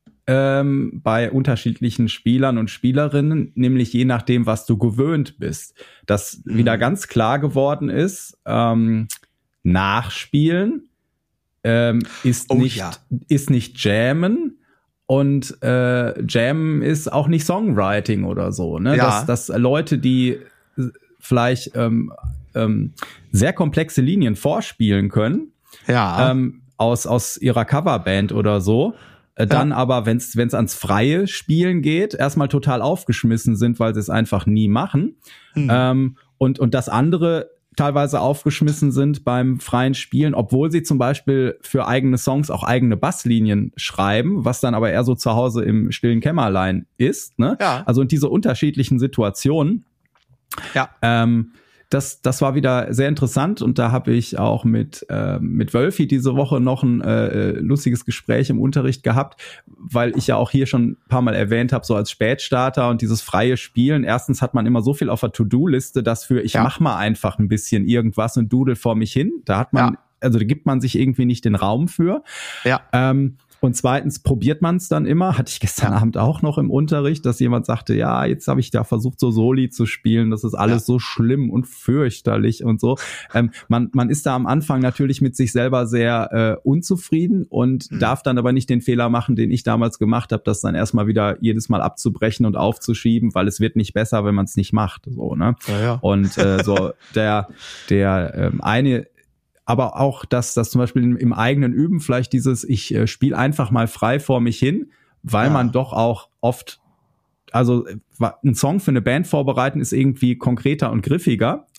ähm, bei unterschiedlichen Spielern und Spielerinnen, nämlich je nachdem, was du gewöhnt bist. Das mhm. wieder ganz klar geworden ist, ähm, Nachspielen ähm, ist oh, nicht ja. ist nicht Jammen und äh, Jammen ist auch nicht Songwriting oder so. Ne? Ja. Dass, dass Leute, die vielleicht ähm, ähm, sehr komplexe Linien vorspielen können, ja. ähm, aus aus ihrer Coverband oder so, äh, dann ja. aber, wenn es wenn es ans freie Spielen geht, erstmal total aufgeschmissen sind, weil sie es einfach nie machen. Mhm. Ähm, und und das andere teilweise aufgeschmissen sind beim freien Spielen, obwohl sie zum Beispiel für eigene Songs auch eigene Basslinien schreiben, was dann aber eher so zu Hause im stillen Kämmerlein ist. Ne? Ja. Also in diese unterschiedlichen Situationen. Ja. Ähm, Das, das war wieder sehr interessant und da habe ich auch mit äh, mit Wölfi diese Woche noch ein äh, lustiges Gespräch im Unterricht gehabt, weil ich ja auch hier schon ein paar Mal erwähnt habe, so als Spätstarter und dieses freie Spielen. Erstens hat man immer so viel auf der To-Do-Liste, dass für ich ja. mach mal einfach ein bisschen irgendwas und dudel vor mich hin. Da hat man, ja. also da gibt man sich irgendwie nicht den Raum für. Ja. Ähm, Und zweitens probiert man es dann immer. Hatte ich gestern ja. Abend auch noch im Unterricht, dass jemand sagte, ja, jetzt habe ich da versucht, so Soli zu spielen. Das ist alles ja. so schlimm und fürchterlich und so. Ähm, man, man ist da am Anfang natürlich mit sich selber sehr äh, unzufrieden und mhm. darf dann aber nicht den Fehler machen, den ich damals gemacht habe, das dann erstmal wieder jedes Mal abzubrechen und aufzuschieben, weil es wird nicht besser, wenn man es nicht macht. So, ne? Ja, ja. Und äh, so der, der ähm, eine aber auch, dass das zum Beispiel im, im eigenen Üben vielleicht dieses, ich äh, spiele einfach mal frei vor mich hin, weil ja. man doch auch oft, also ein Song für eine Band vorbereiten ist irgendwie konkreter und griffiger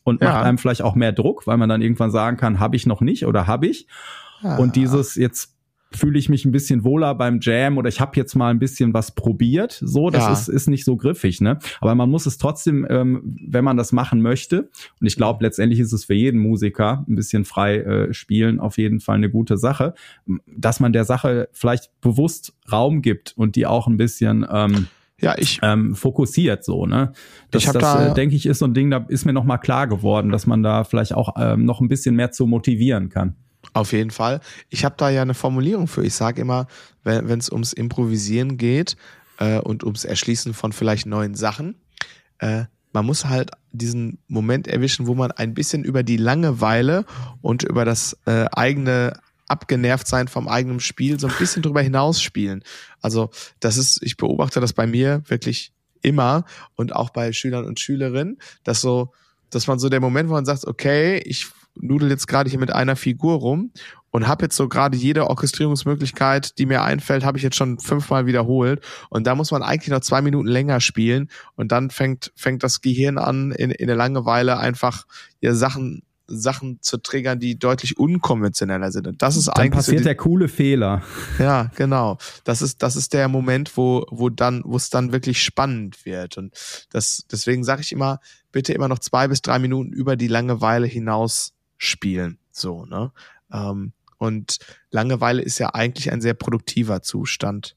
und Ja. macht einem vielleicht auch mehr Druck, weil man dann irgendwann sagen kann, habe ich noch nicht oder habe ich. Ja. Und dieses jetzt fühle ich mich ein bisschen wohler beim Jam oder ich habe jetzt mal ein bisschen was probiert. So, das Ja. ist ist nicht so griffig, ne? Aber man muss es trotzdem, ähm, wenn man das machen möchte, und ich glaube, letztendlich ist es für jeden Musiker ein bisschen frei äh, spielen auf jeden Fall eine gute Sache, dass man der Sache vielleicht bewusst Raum gibt und die auch ein bisschen ähm, Ja, ich, ähm, fokussiert, so, ne? Das, Ich hab das da- äh, denke ich, ist so ein Ding, da ist mir noch mal klar geworden, dass man da vielleicht auch ähm, noch ein bisschen mehr zu motivieren kann. Auf jeden Fall. Ich habe da ja eine Formulierung für. Ich sage immer, wenn es ums Improvisieren geht äh, und ums Erschließen von vielleicht neuen Sachen, äh, man muss halt diesen Moment erwischen, wo man ein bisschen über die Langeweile und über das äh, eigene Abgenervtsein vom eigenen Spiel so ein bisschen drüber hinaus spielen. Also das ist, ich beobachte das bei mir wirklich immer und auch bei Schülern und Schülerinnen, dass so, dass man so der Moment, wo man sagt, okay, ich nudel jetzt gerade hier mit einer Figur rum und habe jetzt so gerade jede Orchestrierungsmöglichkeit, die mir einfällt, habe ich jetzt schon fünfmal wiederholt und da muss man eigentlich noch zwei Minuten länger spielen und dann fängt fängt das Gehirn an, in, in der Langeweile einfach ja, Sachen Sachen zu triggern, die deutlich unkonventioneller sind. Und das ist Dann eigentlich passiert so die, der coole Fehler. ja, genau. Das ist das ist der Moment, wo wo dann wo es dann wirklich spannend wird und das deswegen sage ich immer, bitte immer noch zwei bis drei Minuten über die Langeweile hinaus spielen, so, ne? Ähm, und Langeweile ist ja eigentlich ein sehr produktiver Zustand.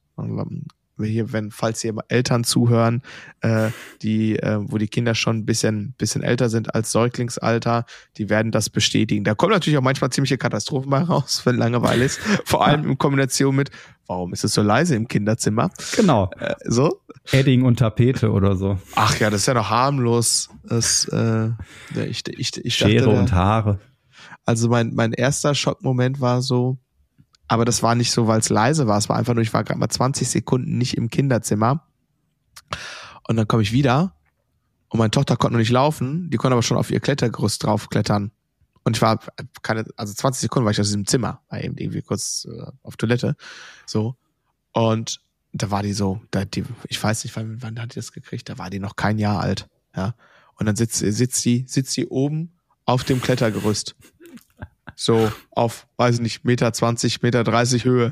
Hier, wenn, falls hier Eltern zuhören, äh, die, äh, wo die Kinder schon ein bisschen, bisschen älter sind als Säuglingsalter, die werden das bestätigen. Da kommen natürlich auch manchmal ziemliche Katastrophen bei raus, wenn Langeweile ist. Vor allem in Kombination mit, warum ist es so leise im Kinderzimmer? Genau. Äh, so. Edding und Tapete oder so. Ach ja, das ist ja noch harmlos. Das, äh, ich, ich, ich Schere dachte, und Haare. Also mein, mein erster Schockmoment war so, aber das war nicht so, weil es leise war. Es war einfach nur, ich war gerade mal zwanzig Sekunden nicht im Kinderzimmer. Und dann komme ich wieder und meine Tochter konnte noch nicht laufen. Die konnte aber schon auf ihr Klettergerüst draufklettern. Und ich war keine, also zwanzig Sekunden war ich aus diesem Zimmer, war eben irgendwie kurz äh, auf Toilette. So. Und da war die so, da die, ich weiß nicht, wann, wann hat die das gekriegt? Da war die noch kein Jahr alt. Ja. Und dann sitzt, sitzt die, sitzt die oben auf dem Klettergerüst. So auf, weiß ich nicht, Meter zwanzig, Meter dreißig Höhe.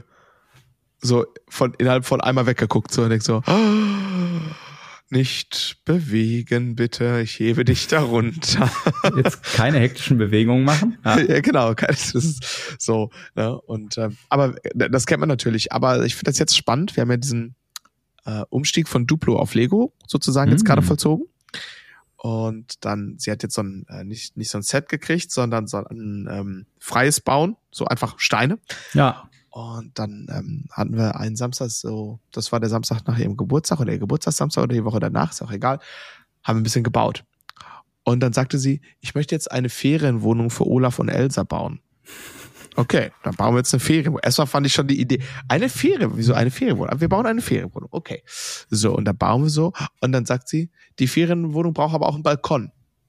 So von innerhalb von einmal weggeguckt. So und denk so, oh, nicht bewegen, bitte, ich hebe dich da runter. Jetzt keine hektischen Bewegungen machen. Ja, ja genau. Das ist so. Ne? Und ähm, aber das kennt man natürlich. Aber ich finde das jetzt spannend. Wir haben ja diesen äh, Umstieg von Duplo auf Lego sozusagen jetzt Mm. gerade vollzogen. Und dann, sie hat jetzt so ein, äh, nicht, nicht so ein Set gekriegt, sondern so ein ähm, freies Bauen, so einfach Steine. Ja. Und dann ähm, hatten wir einen Samstag, so, das war der Samstag nach ihrem Geburtstag oder ihr Geburtstagssamstag oder die Woche danach, ist auch egal, haben wir ein bisschen gebaut. Und dann sagte sie, ich möchte jetzt eine Ferienwohnung für Olaf und Elsa bauen. Okay, dann bauen wir jetzt eine Ferienwohnung. Erstmal fand ich schon die Idee, eine Ferien, wieso eine Ferienwohnung? Wir bauen eine Ferienwohnung, okay. So, und dann bauen wir so. Und dann sagt sie, die Ferienwohnung braucht aber auch einen Balkon.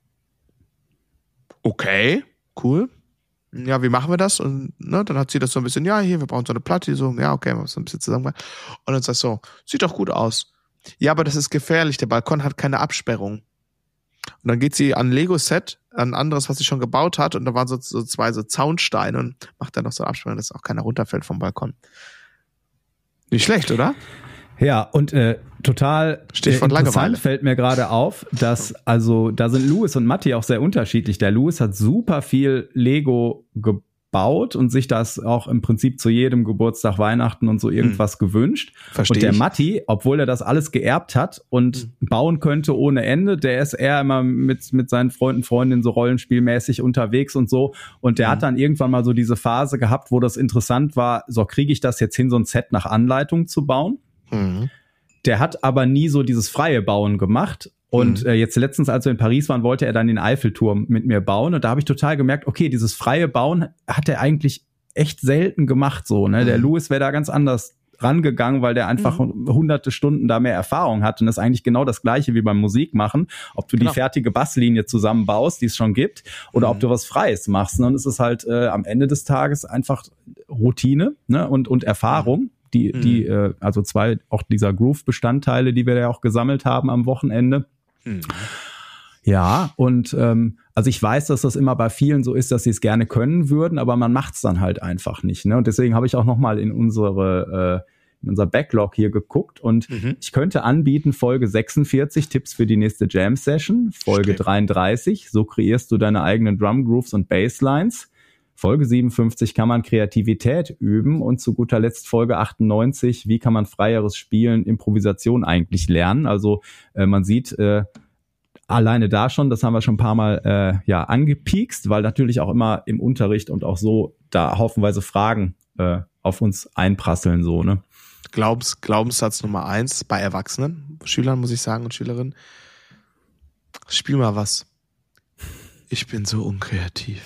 Okay, cool. Ja, wie machen wir das? Und ne, dann hat sie das so ein bisschen, ja, hier, wir brauchen so eine Platte, so, ja, okay, wir haben so ein bisschen zusammen. Und dann sagt sie so, sieht doch gut aus. Ja, aber das ist gefährlich, der Balkon hat keine Absperrung. Und dann geht sie an ein Lego-Set, an ein anderes, was sie schon gebaut hat, und da waren so, so zwei so Zaunsteine und macht dann noch so eine Absperrung, dass auch keiner runterfällt vom Balkon. Nicht schlecht, oder? Ja, und äh, total Stichwort interessant Langeweile. fällt mir gerade auf, dass, also da sind Louis und Matti auch sehr unterschiedlich. Der Louis hat super viel Lego gebaut und sich das auch im Prinzip zu jedem Geburtstag, Weihnachten und so irgendwas hm. gewünscht. Verstehe und der ich. Matti, obwohl er das alles geerbt hat und hm. bauen könnte ohne Ende, der ist eher immer mit mit seinen Freunden, Freundinnen so rollenspielmäßig unterwegs und so. Und der hm. hat dann irgendwann mal so diese Phase gehabt, wo das interessant war, so kriege ich das jetzt hin, so ein Set nach Anleitung zu bauen. Mhm. Der hat aber nie so dieses freie Bauen gemacht. Und mhm. äh, jetzt letztens, als wir in Paris waren, wollte er dann den Eiffelturm mit mir bauen. Und da habe ich total gemerkt, okay, dieses freie Bauen hat er eigentlich echt selten gemacht. So, ne? Mhm. Der Louis wäre da ganz anders rangegangen, weil der einfach mhm. hunderte Stunden da mehr Erfahrung hat. Und das ist eigentlich genau das Gleiche wie beim Musikmachen. Ob du genau. die fertige Basslinie zusammenbaust, die es schon gibt, oder mhm. ob du was Freies machst. Und es ist halt äh, am Ende des Tages einfach Routine, ne? und, und Erfahrung. Mhm. Die, mhm. die, äh, also zwei auch dieser Groove-Bestandteile, die wir ja auch gesammelt haben am Wochenende. Mhm. Ja, und ähm, also ich weiß, dass das immer bei vielen so ist, dass sie es gerne können würden, aber man macht es dann halt einfach nicht. Ne? Und deswegen habe ich auch nochmal in unsere äh, in unser Backlog hier geguckt und mhm. ich könnte anbieten Folge sechsundvierzig, Tipps für die nächste Jam-Session, Folge Stimmt. dreiunddreißig, so kreierst du deine eigenen Drum-Grooves und Basslines, Folge siebenundfünfzig, kann man Kreativität üben und zu guter Letzt Folge achtundneunzig, wie kann man freieres Spielen, Improvisation eigentlich lernen. Also äh, man sieht, äh, alleine da schon, das haben wir schon ein paar Mal äh, ja angepiekst, weil natürlich auch immer im Unterricht und auch so da haufenweise Fragen äh, auf uns einprasseln, so, ne? Glaubens, Glaubenssatz Nummer eins bei Erwachsenen, Schülern muss ich sagen und Schülerinnen, spiel mal was. Ich bin so unkreativ.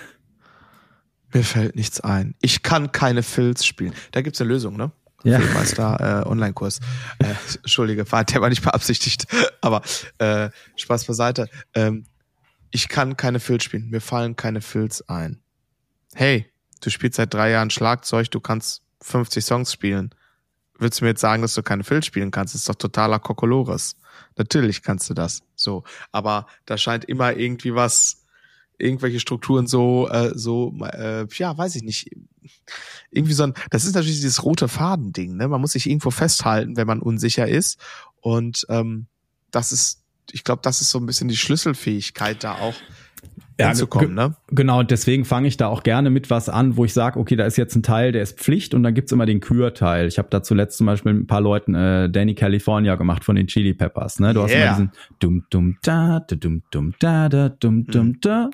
Mir fällt nichts ein. Ich kann keine Filz spielen. Da gibt's eine Lösung, ne? Ja. Filmmeister äh, Online-Kurs. Äh, Entschuldige, war, der war nicht beabsichtigt. Aber äh, Spaß beiseite. Ähm, ich kann keine Filz spielen. Mir fallen keine Filz ein. Hey, du spielst seit drei Jahren Schlagzeug, du kannst fünfzig Songs spielen. Willst du mir jetzt sagen, dass du keine Filz spielen kannst? Das ist doch totaler Kokolores. Natürlich kannst du das. So, aber da scheint immer irgendwie was, irgendwelche Strukturen so, äh, so, äh, ja, weiß ich nicht. Irgendwie so ein, das ist natürlich dieses rote Faden-Ding, ne? Man muss sich irgendwo festhalten, wenn man unsicher ist. Und ähm, das ist, ich glaube, das ist so ein bisschen die Schlüsselfähigkeit da auch. Ja, hinzukommen, ne? Genau, deswegen fange ich da auch gerne mit was an, wo ich sage, okay, da ist jetzt ein Teil, der ist Pflicht und dann gibt's immer den Kürteil. Ich habe da zuletzt zum Beispiel mit ein paar Leuten äh, Danny California gemacht von den Chili Peppers, ne? Du yeah. hast immer diesen dum dum da, dum dum da, da dum dum da.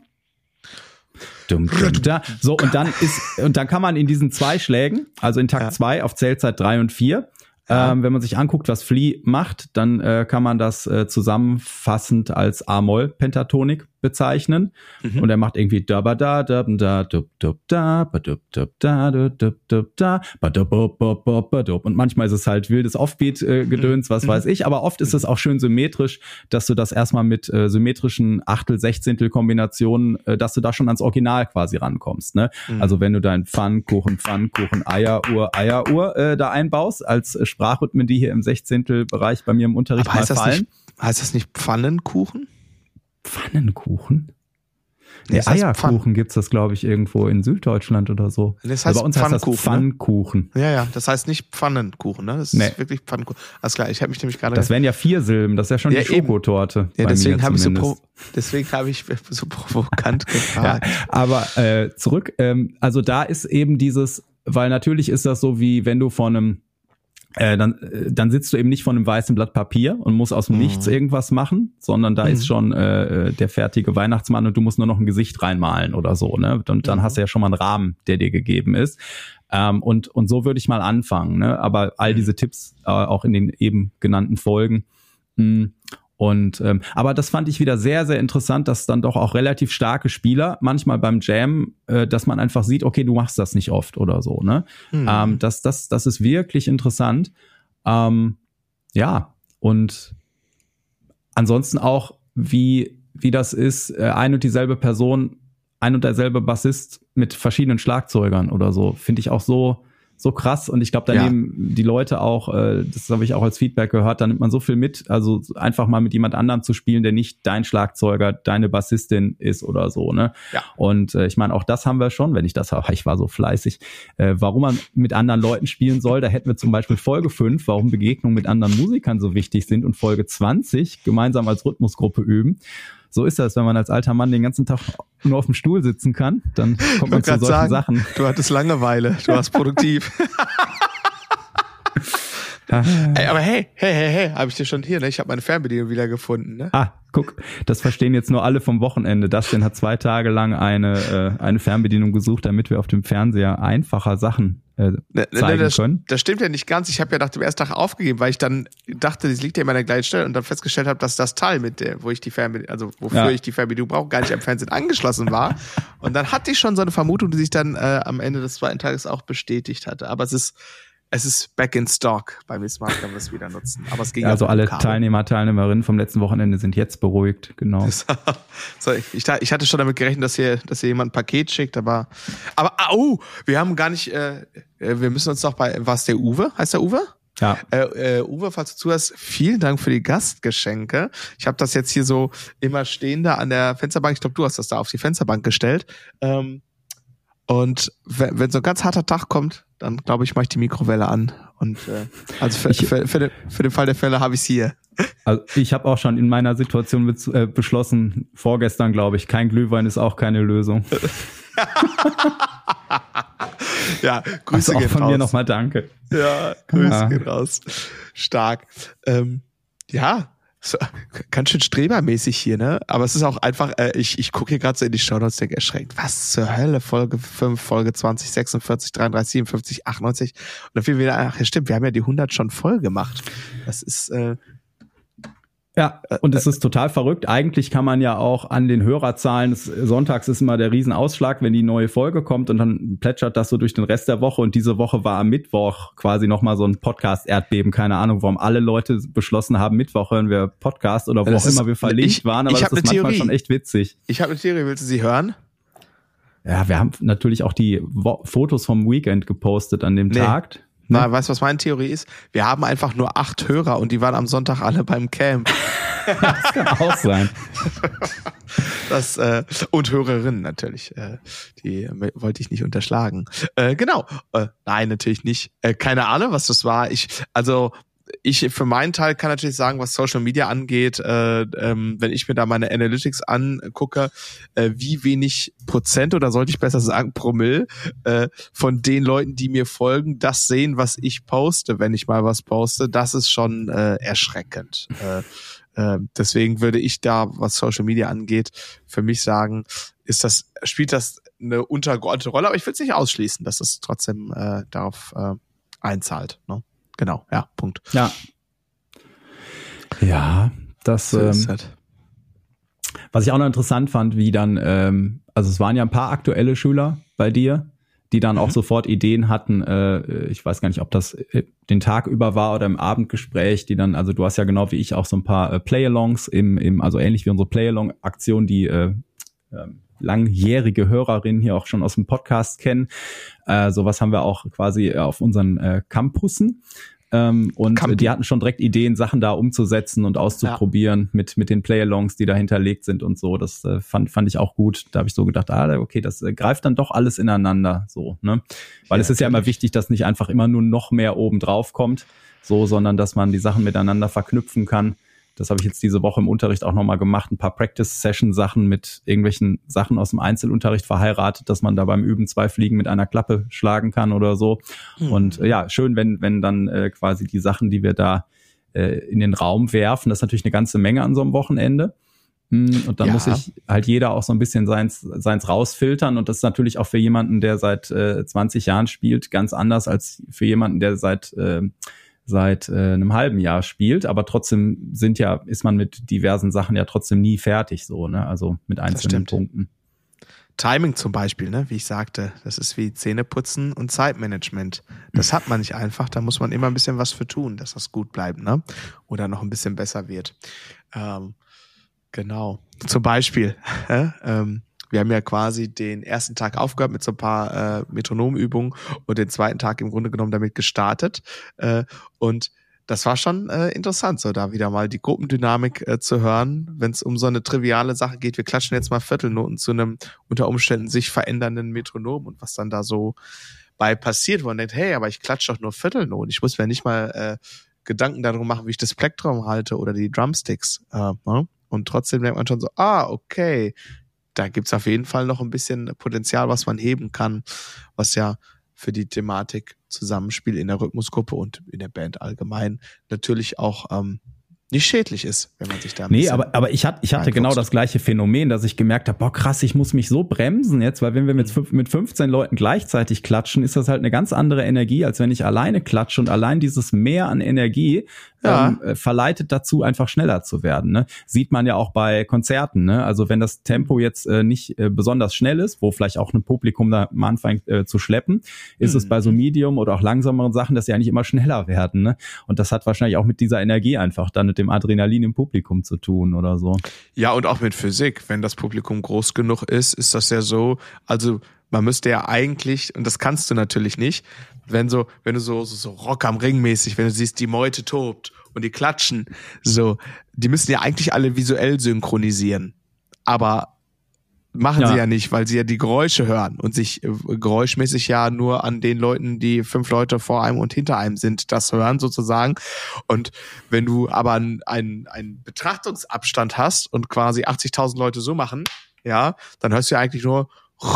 Dum, dum, da. So, und dann ist, und dann kann man in diesen zwei Schlägen, also in Takt zwei ja. auf Zählzeit drei und vier, ja. ähm, wenn man sich anguckt, was Flea macht, dann äh, kann man das äh, zusammenfassend als A-Moll-Pentatonik bezeichnen. Mhm. Und er macht irgendwie da ba da da da dub dub da ba dub dub da dub dub da ba dub dub dub dub. Und manchmal ist es halt wildes Offbeat-Gedöns, was mhm. weiß ich. Aber oft ist es auch schön symmetrisch, dass du das erstmal mit äh, symmetrischen Achtel-Sechzehntel-Kombinationen, äh, dass du da schon ans Original quasi rankommst. Ne? Mhm. Also wenn du dein Pfannkuchen, Pfannkuchen, Eieruhr, Eieruhr äh, da einbaust als äh, Sprachrhythmen, die hier im Sechzehntel-Bereich bei mir im Unterricht Aber heißt mal fallen. Das nicht, heißt das nicht Pfannenkuchen? Pfannenkuchen? Nee, Eierkuchen Pfann- gibt's das, glaube ich, irgendwo in Süddeutschland oder so. Das heißt bei uns heißt das Pfannkuchen. Ne? Ja, ja, das heißt nicht Pfannenkuchen, ne? Das ist nee. wirklich Pfannenkuchen. Alles klar, ich habe mich nämlich gerade... Das wären ja vier Silben, das ist ja schon ja, die Schokotorte. Ja, deswegen habe ich so pro- deswegen habe ich so provokant gefragt. Ja, aber äh, zurück, ähm, also da ist eben dieses, weil natürlich ist das so, wie wenn du von einem Äh, dann, äh, dann sitzt du eben nicht vor einem weißen Blatt Papier und musst aus dem mhm. Nichts irgendwas machen, sondern da mhm. ist schon äh, der fertige Weihnachtsmann und du musst nur noch ein Gesicht reinmalen oder so, ne? Und dann mhm. hast du ja schon mal einen Rahmen, der dir gegeben ist. Ähm, und und so würde ich mal anfangen, ne? Aber all mhm. diese Tipps äh, auch in den eben genannten Folgen. Mh, Und ähm, aber das fand ich wieder sehr, sehr interessant, dass dann doch auch relativ starke Spieler manchmal beim Jam, äh, dass man einfach sieht, okay, du machst das nicht oft oder so, ne? Mhm. Ähm, das, das, das ist wirklich interessant. Ähm, ja, und ansonsten auch, wie, wie das ist, äh, ein und dieselbe Person, ein und derselbe Bassist mit verschiedenen Schlagzeugern oder so, finde ich auch so so krass. Und ich glaube, da ja. nehmen die Leute auch, äh, das habe ich auch als Feedback gehört, da nimmt man so viel mit, also einfach mal mit jemand anderem zu spielen, der nicht dein Schlagzeuger, deine Bassistin ist oder so, ne? Ja. Und äh, ich meine, auch das haben wir schon, wenn ich das habe, ich war so fleißig, äh, warum man mit anderen Leuten spielen soll, da hätten wir zum Beispiel Folge fünf, warum Begegnungen mit anderen Musikern so wichtig sind, und Folge zwanzig, gemeinsam als Rhythmusgruppe üben. So ist das, wenn man als alter Mann den ganzen Tag nur auf dem Stuhl sitzen kann, dann kommt man zu solchen sagen, Sachen. Du hattest Langeweile, du warst produktiv. Ey, aber hey, hey, hey, hey, habe ich dir schon hier, ne? Ich habe meine Fernbedienung wieder gefunden, ne? Ah, guck, das verstehen jetzt nur alle vom Wochenende. Dustin hat zwei Tage lang eine äh, eine Fernbedienung gesucht, damit wir auf dem Fernseher einfacher Sachen äh, zeigen ne, ne, das, können. Das stimmt ja nicht ganz. Ich habe ja nach dem ersten Tag aufgegeben, weil ich dann dachte, das liegt ja immer an der gleichen Stelle, und dann festgestellt habe, dass das Teil, mit der, wo ich die Fernbedienung, also wofür ja. ich die Fernbedienung brauche, gar nicht am Fernsehen angeschlossen war. Und dann hatte ich schon so eine Vermutung, die sich dann äh, am Ende des zweiten Tages auch bestätigt hatte. Aber es ist Es ist back in stock. Beim nächsten Mal können wir es wieder nutzen. Aber es ging also alle Teilnehmer, Teilnehmerinnen vom letzten Wochenende sind jetzt beruhigt, genau. So, ich, ich hatte schon damit gerechnet, dass hier, dass hier jemand ein Paket schickt, aber, aber, oh, wir haben gar nicht, äh, wir müssen uns doch bei, was der Uwe? Heißt der Uwe? Ja. Äh, äh, Uwe, falls du zuhörst, vielen Dank für die Gastgeschenke. Ich habe das jetzt hier so immer stehen da an der Fensterbank. Ich glaube, du hast das da auf die Fensterbank gestellt. Ähm, und wenn, wenn so ein ganz harter Tag kommt, dann glaube ich, mache ich die Mikrowelle an. Und äh, also für, ich, für, für, den, für den Fall der Fälle habe ich es hier. Also ich habe auch schon in meiner Situation mit, äh, beschlossen, vorgestern glaube ich, kein Glühwein ist auch keine Lösung. Ja, Grüße also auch gehen von raus. mir nochmal danke. Ja, Grüße ja. gehen raus. Stark. Ähm, ja, so, ganz schön strebermäßig hier, ne? Aber es ist auch einfach, äh, ich, ich gucke hier gerade so in die Shownotes, denke erschreckt. Was zur Hölle? Folge fünf, Folge zwanzig, sechsundvierzig, dreiunddreißig, siebenundfünfzig, achtundneunzig. Und dann fiel wieder, ach ja stimmt, wir haben ja die hundert schon voll gemacht. Das ist, äh, Ja, und es ist total verrückt. Eigentlich kann man ja auch an den Hörerzahlen, des Sonntags ist immer der Riesenausschlag, wenn die neue Folge kommt und dann plätschert das so durch den Rest der Woche und diese Woche war am Mittwoch quasi nochmal so ein Podcast-Erdbeben. Keine Ahnung, warum alle Leute beschlossen haben, Mittwoch hören wir Podcast oder wo das auch ist, immer wir verlinkt ich, waren, aber ich das ist manchmal schon echt witzig. Ich habe eine Theorie, willst du sie hören? Ja, wir haben natürlich auch die Wo- Fotos vom Weekend gepostet an dem Nee. Tag. Na, ne? Weißt du, was meine Theorie ist? Wir haben einfach nur acht Hörer und die waren am Sonntag alle beim Camp. Das kann auch sein. Das, äh, und Hörerinnen natürlich. Äh, die äh, wollte ich nicht unterschlagen. Äh, genau. Äh, nein, natürlich nicht. Äh, keine Ahnung, was das war. Ich, also, ich für meinen Teil kann natürlich sagen, was Social Media angeht, äh, ähm, wenn ich mir da meine Analytics angucke, äh, wie wenig Prozent oder sollte ich besser sagen Promille äh, von den Leuten, die mir folgen, das sehen, was ich poste, wenn ich mal was poste, das ist schon äh, erschreckend. Äh, äh, deswegen würde ich da, was Social Media angeht, für mich sagen, ist das, spielt das eine untergeordnete Rolle, aber ich will es nicht ausschließen, dass es trotzdem äh, darauf äh, einzahlt, ne? Genau, ja, Punkt. Ja. Ja, das, So ähm, ist das. was ich auch noch interessant fand, wie dann, ähm, also es waren ja ein paar aktuelle Schüler bei dir, die dann mhm. auch sofort Ideen hatten, äh, ich weiß gar nicht, ob das äh, den Tag über war oder im Abendgespräch, die dann, also du hast ja genau wie ich auch so ein paar äh, Play-Alongs im, im, also ähnlich wie unsere Play-Along-Aktion, die äh, äh, langjährige Hörerinnen hier auch schon aus dem Podcast kennen. Äh, sowas haben wir auch quasi auf unseren äh, Campussen. Ähm, und Campi. die hatten schon direkt Ideen, Sachen da umzusetzen und auszuprobieren ja. mit mit den Play-Alongs, die da hinterlegt sind und so. Das äh, fand fand ich auch gut. Da habe ich so gedacht, ah, okay, das äh, greift dann doch alles ineinander, so, ne? Weil ja, es ist ja immer wichtig, dass nicht einfach immer nur noch mehr oben drauf kommt, so, sondern dass man die Sachen miteinander verknüpfen kann. Das habe ich jetzt diese Woche im Unterricht auch nochmal gemacht, ein paar Practice-Session-Sachen mit irgendwelchen Sachen aus dem Einzelunterricht verheiratet, dass man da beim Üben zwei Fliegen mit einer Klappe schlagen kann oder so. Mhm. Und äh, ja, schön, wenn wenn dann äh, quasi die Sachen, die wir da äh, in den Raum werfen, das ist natürlich eine ganze Menge an so einem Wochenende. Und dann ja. muss sich halt jeder auch so ein bisschen seins, seins rausfiltern. Und das ist natürlich auch für jemanden, der seit äh, zwanzig Jahren spielt, ganz anders als für jemanden, der seit äh, seit äh, einem halben Jahr spielt, aber trotzdem sind ja, ist man mit diversen Sachen ja trotzdem nie fertig, so, ne, also mit einzelnen Punkten. Timing zum Beispiel, ne, wie ich sagte, das ist wie Zähneputzen und Zeitmanagement. Das hat man nicht einfach, da muss man immer ein bisschen was für tun, dass das gut bleibt, ne, oder noch ein bisschen besser wird. Ähm, genau, zum Beispiel, äh, ähm, wir haben ja quasi den ersten Tag aufgehört mit so ein paar äh, Metronomübungen und den zweiten Tag im Grunde genommen damit gestartet. Äh, und das war schon äh, interessant, so da wieder mal die Gruppendynamik äh, zu hören, wenn es um so eine triviale Sache geht. Wir klatschen jetzt mal Viertelnoten zu einem unter Umständen sich verändernden Metronom und was dann da so bei passiert, wo man denkt, hey, aber ich klatsche doch nur Viertelnoten. Ich muss mir nicht mal äh, Gedanken darum machen, wie ich das Plektrum halte oder die Drumsticks. Äh, ne? Und trotzdem denkt man schon so, ah, okay, da gibt's auf jeden Fall noch ein bisschen Potenzial, was man heben kann, was ja für die Thematik Zusammenspiel in der Rhythmusgruppe und in der Band allgemein natürlich auch ähm, nicht schädlich ist, wenn man sich da ein Nee, bisschen aber, aber ich hatte, ich hatte genau das gleiche Phänomen, dass ich gemerkt habe, boah krass, ich muss mich so bremsen jetzt, weil wenn wir mit, fünf, mit fünfzehn Leuten gleichzeitig klatschen, ist das halt eine ganz andere Energie, als wenn ich alleine klatsche und allein dieses Mehr an Energie ja. ähm, verleitet dazu, einfach schneller zu werden. Ne? Sieht man ja auch bei Konzerten, ne? Also wenn das Tempo jetzt äh, nicht äh, besonders schnell ist, wo vielleicht auch ein Publikum da mal anfängt äh, zu schleppen, ist mhm. es bei so Medium oder auch langsameren Sachen, dass sie eigentlich immer schneller werden. Ne? Und das hat wahrscheinlich auch mit dieser Energie einfach dann mit dem Adrenalin im Publikum zu tun oder so. Ja, und auch mit Physik. Wenn das Publikum groß genug ist, ist das ja so, also man müsste ja eigentlich, und das kannst du natürlich nicht, wenn so, wenn du so, so, so Rock am Ring mäßig, wenn du siehst, die Meute tobt und die klatschen, so, die müssen ja eigentlich alle visuell synchronisieren. Aber machen ja. sie ja nicht, weil sie ja die Geräusche hören und sich äh, geräuschmäßig ja nur an den Leuten, die fünf Leute vor einem und hinter einem sind, das hören sozusagen. Und wenn du aber einen, einen Betrachtungsabstand hast und quasi achtzigtausend Leute so machen, ja, dann hörst du ja eigentlich nur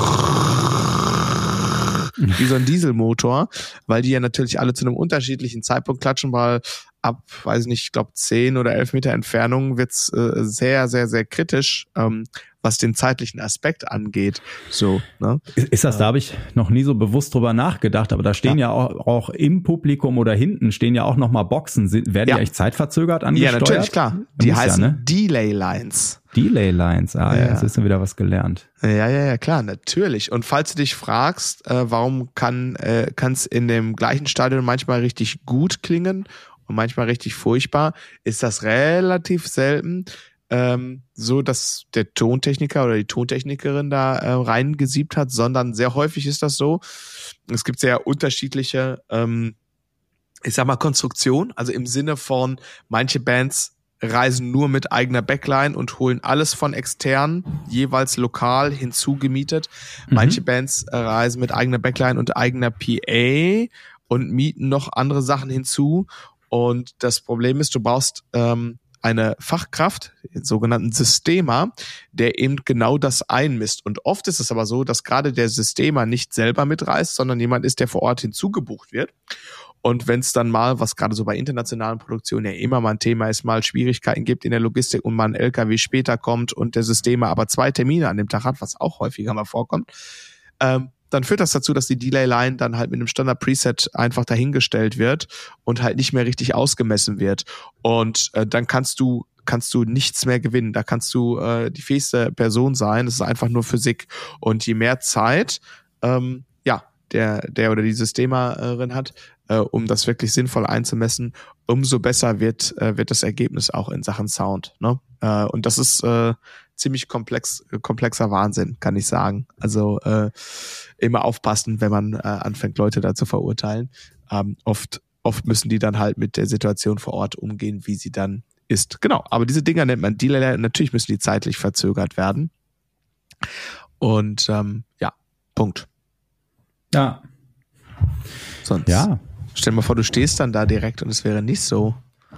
wie so ein Dieselmotor, weil die ja natürlich alle zu einem unterschiedlichen Zeitpunkt klatschen, weil ab, weiß ich nicht, ich glaube zehn oder elf Meter Entfernung wird's äh, sehr, sehr, sehr kritisch, ähm, was den zeitlichen Aspekt angeht. So, ne? Ist, ist das, da habe ich noch nie so bewusst drüber nachgedacht, aber da stehen ja, ja auch, auch im Publikum oder hinten stehen ja auch nochmal Boxen. Werden ja. die eigentlich zeitverzögert angesteuert? Ja, natürlich, klar. Die Muss heißen ja, ne? Delay Lines. Delay Lines, ah ja, ja, jetzt hast du wieder was gelernt. Ja, ja, ja, klar, natürlich. Und falls du dich fragst, äh, warum kann äh, kann's in dem gleichen Stadion manchmal richtig gut klingen und manchmal richtig furchtbar, ist das relativ selten ähm, so, dass der Tontechniker oder die Tontechnikerin da äh, reingesiebt hat, sondern sehr häufig ist das so. Es gibt sehr unterschiedliche, ähm, ich sag mal, Konstruktionen, also im Sinne von manche Bands reisen nur mit eigener Backline und holen alles von extern, jeweils lokal hinzugemietet. Mhm. Manche Bands äh, reisen mit eigener Backline und eigener P A und mieten noch andere Sachen hinzu. Und das Problem ist, du brauchst ähm, eine Fachkraft, den sogenannten Systemer, der eben genau das einmisst. Und oft ist es aber so, dass gerade der Systemer nicht selber mitreist, sondern jemand ist, der vor Ort hinzugebucht wird. Und wenn es dann mal, was gerade so bei internationalen Produktionen ja immer mal ein Thema ist, mal Schwierigkeiten gibt in der Logistik und mal ein L K W später kommt und der Systemer aber zwei Termine an dem Tag hat, was auch häufiger mal vorkommt, ähm, dann führt das dazu, dass die Delay-Line dann halt mit einem Standard-Preset einfach dahingestellt wird und halt nicht mehr richtig ausgemessen wird. Und äh, dann kannst du kannst du nichts mehr gewinnen. Da kannst du äh, die fähigste Person sein. Das ist einfach nur Physik. Und je mehr Zeit ähm, ja der der oder die Systemerin hat, äh, um das wirklich sinnvoll einzumessen, umso besser wird äh, wird das Ergebnis auch in Sachen Sound. Ne? Äh, und das ist äh, ziemlich komplex komplexer Wahnsinn, kann ich sagen. Also äh, immer aufpassen, wenn man äh, anfängt, Leute da zu verurteilen. Ähm, oft oft müssen die dann halt mit der Situation vor Ort umgehen, wie sie dann ist. Genau, aber diese Dinger nennt man Delay. Natürlich müssen die zeitlich verzögert werden. Und ähm, ja, Punkt. Ja. Sonst, ja. Stell dir mal vor, du stehst dann da direkt und es wäre nicht so.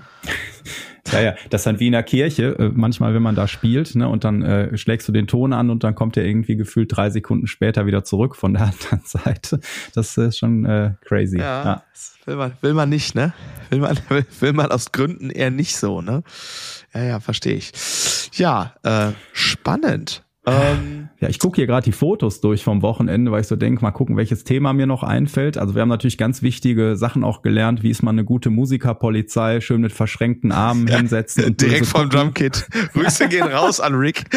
Ja, ja, das ist dann wie in der Kirche, äh, manchmal, wenn man da spielt, ne, und dann äh, schlägst du den Ton an und dann kommt der irgendwie gefühlt drei Sekunden später wieder zurück von der anderen Seite. Das ist schon äh, crazy. Ja, ja. Das will man, will man nicht, ne? Will man, will, will man aus Gründen eher nicht so, ne? Ja, ja, verstehe ich. Ja, äh, spannend. Ähm, ja, ich gucke hier gerade die Fotos durch vom Wochenende, weil ich so denke, mal gucken, welches Thema mir noch einfällt. Also wir haben natürlich ganz wichtige Sachen auch gelernt, wie ist man eine gute Musikerpolizei, schön mit verschränkten Armen ja, hinsetzen. Und direkt vom Drumkit. Grüße gehen raus an Rick.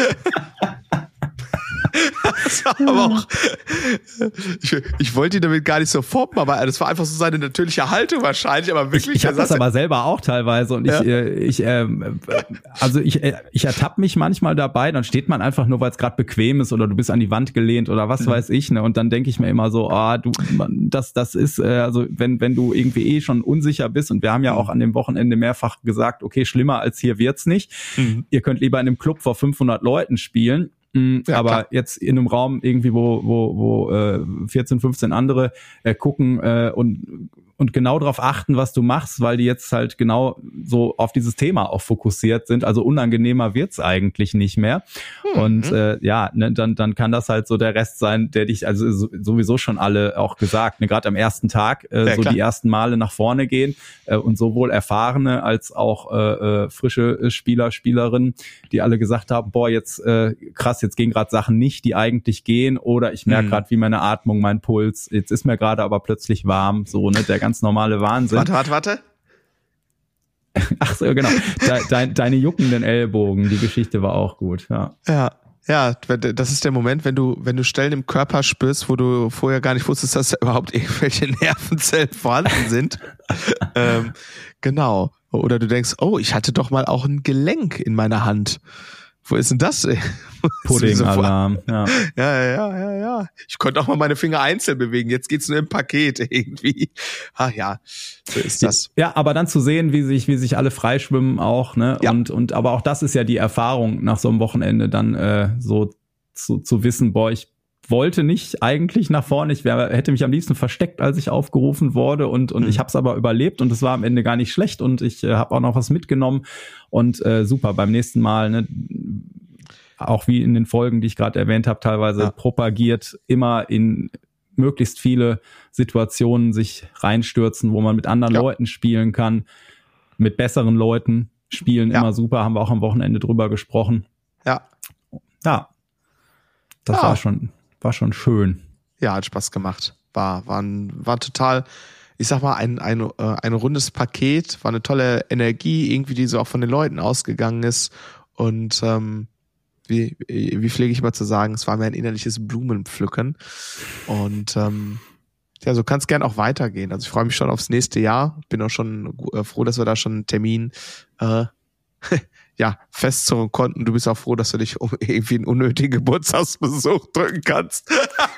Das war aber auch, ich, ich wollte ihn damit gar nicht so formen, aber das war einfach so seine natürliche Haltung wahrscheinlich, aber wirklich. Ich, ich habe das aber selber auch teilweise und ja. ich, äh, ich äh, also ich, äh, ich ertappe mich manchmal dabei, dann steht man einfach nur, weil es gerade bequem ist oder du bist an die Wand gelehnt oder was mhm. weiß ich, ne? Und dann denke ich mir immer so, ah, du, das, das ist, äh, also wenn, wenn du irgendwie eh schon unsicher bist und wir haben ja auch an dem Wochenende mehrfach gesagt, okay, schlimmer als hier wird's nicht. Mhm. Ihr könnt lieber in einem Club vor fünfhundert Leuten spielen. Ja, aber klar. Jetzt in einem Raum irgendwie, wo wo wo äh, vierzehn, fünfzehn andere äh, gucken äh, und und genau darauf achten, was du machst, weil die jetzt halt genau so auf dieses Thema auch fokussiert sind. Also unangenehmer wird's eigentlich nicht mehr. Mhm. Und äh, ja, ne, dann dann kann das halt so der Rest sein, der dich, also so, sowieso schon alle auch gesagt, ne, gerade am ersten Tag äh, ja, so klar. Die ersten Male nach vorne gehen äh, und sowohl erfahrene als auch äh, äh, frische Spieler, Spielerinnen, die alle gesagt haben, boah, jetzt äh, krass, jetzt gehen gerade Sachen nicht, die eigentlich gehen, oder ich merke mhm. gerade, wie meine Atmung, mein Puls, jetzt ist mir gerade aber plötzlich warm, so, ne, der ganz normale Wahnsinn. Warte, warte, warte. Ach so, genau. De, de, deine juckenden Ellbogen, die Geschichte war auch gut, ja. Ja, ja, das ist der Moment, wenn du, wenn du Stellen im Körper spürst, wo du vorher gar nicht wusstest, dass da überhaupt irgendwelche Nervenzellen vorhanden sind. ähm, genau. Oder du denkst, oh, ich hatte doch mal auch ein Gelenk in meiner Hand. wo ist denn das? Pudding-Alarm, ja. Ja, ja, ja, ja. Ich konnte auch mal meine Finger einzeln bewegen. Jetzt geht's nur im Paket irgendwie. Ach ja, so ist das. Ja, aber dann zu sehen, wie sich, wie sich alle freischwimmen auch, ne? Ja. Und, und, aber auch das ist ja die Erfahrung nach so einem Wochenende dann, äh, so zu, zu wissen, boah, ich wollte nicht eigentlich nach vorne. Ich wär, hätte mich am liebsten versteckt, als ich aufgerufen wurde und und mhm. ich habe es aber überlebt und es war am Ende gar nicht schlecht und ich äh, habe auch noch was mitgenommen und äh, super, beim nächsten Mal, ne, auch wie in den Folgen, die ich gerade erwähnt habe, teilweise ja. propagiert, immer in möglichst viele Situationen sich reinstürzen, wo man mit anderen ja. Leuten spielen kann, mit besseren Leuten spielen, ja. immer super, haben wir auch am Wochenende drüber gesprochen. Ja. Ja, das ja. war schon War schon schön. Ja, hat Spaß gemacht. War, war, ein, war total, ich sag mal, ein, ein, ein rundes Paket. War eine tolle Energie, irgendwie, die so auch von den Leuten ausgegangen ist. Und ähm, wie, wie pflege ich mal zu sagen, es war mir ein innerliches Blumenpflücken. Und ähm, ja, so kann es gern auch weitergehen. Also ich freue mich schon aufs nächste Jahr. Bin auch schon äh, froh, dass wir da schon einen Termin äh, ja, festzurren konnten. Du bist auch froh, dass du dich um irgendwie einen unnötigen Geburtstagsbesuch drücken kannst.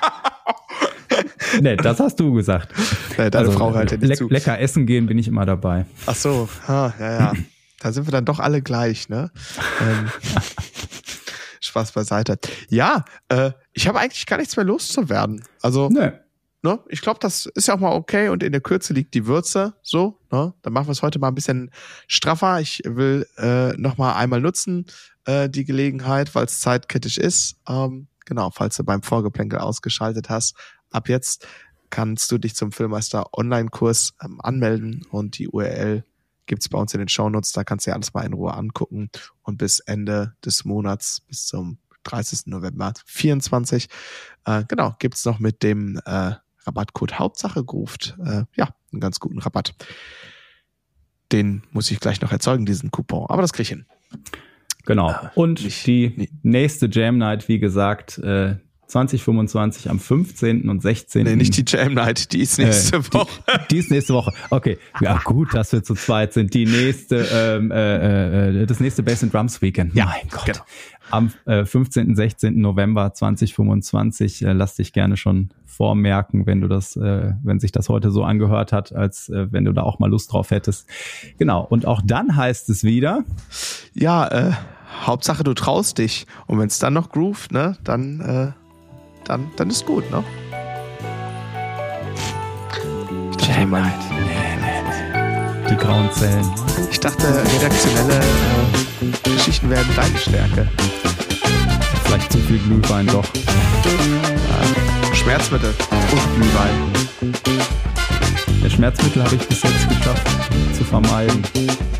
Nee, das hast du gesagt. Ja, deine also, Frau hört ja nicht le- zu. Lecker essen gehen bin ich immer dabei. Ach so, ah, ja, ja. Da sind wir dann doch alle gleich, ne? ähm, Spaß beiseite. Ja, äh, ich habe eigentlich gar nichts mehr loszuwerden. Also, nee. Ne, ich glaube, das ist ja auch mal okay und in der Kürze liegt die Würze. So, ne? Dann machen wir es heute mal ein bisschen straffer. Ich will äh, noch mal einmal nutzen äh, die Gelegenheit, weil es zeitkritisch ist. Ähm, genau, falls du beim Vorgeplänkel ausgeschaltet hast, ab jetzt kannst du dich zum Filmmeister Online-Kurs ähm, anmelden und die U R L gibt's bei uns in den Shownotes. Da kannst du dir alles mal in Ruhe angucken und bis Ende des Monats, bis zum dreißigsten November vierundzwanzig, äh, genau, gibt's noch mit dem äh, Rabattcode Hauptsache geruft. Äh, ja, einen ganz guten Rabatt. Den muss ich gleich noch erzeugen, diesen Coupon. Aber das krieg ich hin. Genau. Äh, Und nicht, die nicht. nächste Jam Night, wie gesagt, äh, zwanzig fünfundzwanzig am fünfzehnten und sechzehnten Nee, nicht die Jam Night, die ist nächste äh, Woche. Die, die ist nächste Woche. Okay. Ja, gut, dass wir zu zweit sind. Die nächste, ähm, äh, äh, das nächste Bass and Drums Weekend. Ja, mein Gott. Genau. Am äh, fünfzehnten, sechzehnten November zwanzig fünfundzwanzig. Äh, lass dich gerne schon vormerken, wenn du das, äh, wenn sich das heute so angehört hat, als äh, wenn du da auch mal Lust drauf hättest. Genau. Und auch dann heißt es wieder. Ja, äh, Hauptsache du traust dich. Und wenn es dann noch groovt, ne, dann, äh, dann, dann ist gut, ne? Jam Night. Nee, nee, nee. Die grauen Zellen. Ich dachte, redaktionelle äh, Geschichten werden deine Stärke. Vielleicht zu viel Glühwein doch. Ja, Schmerzmittel und Glühwein. Ja, Schmerzmittel habe ich bis jetzt geschafft zu vermeiden.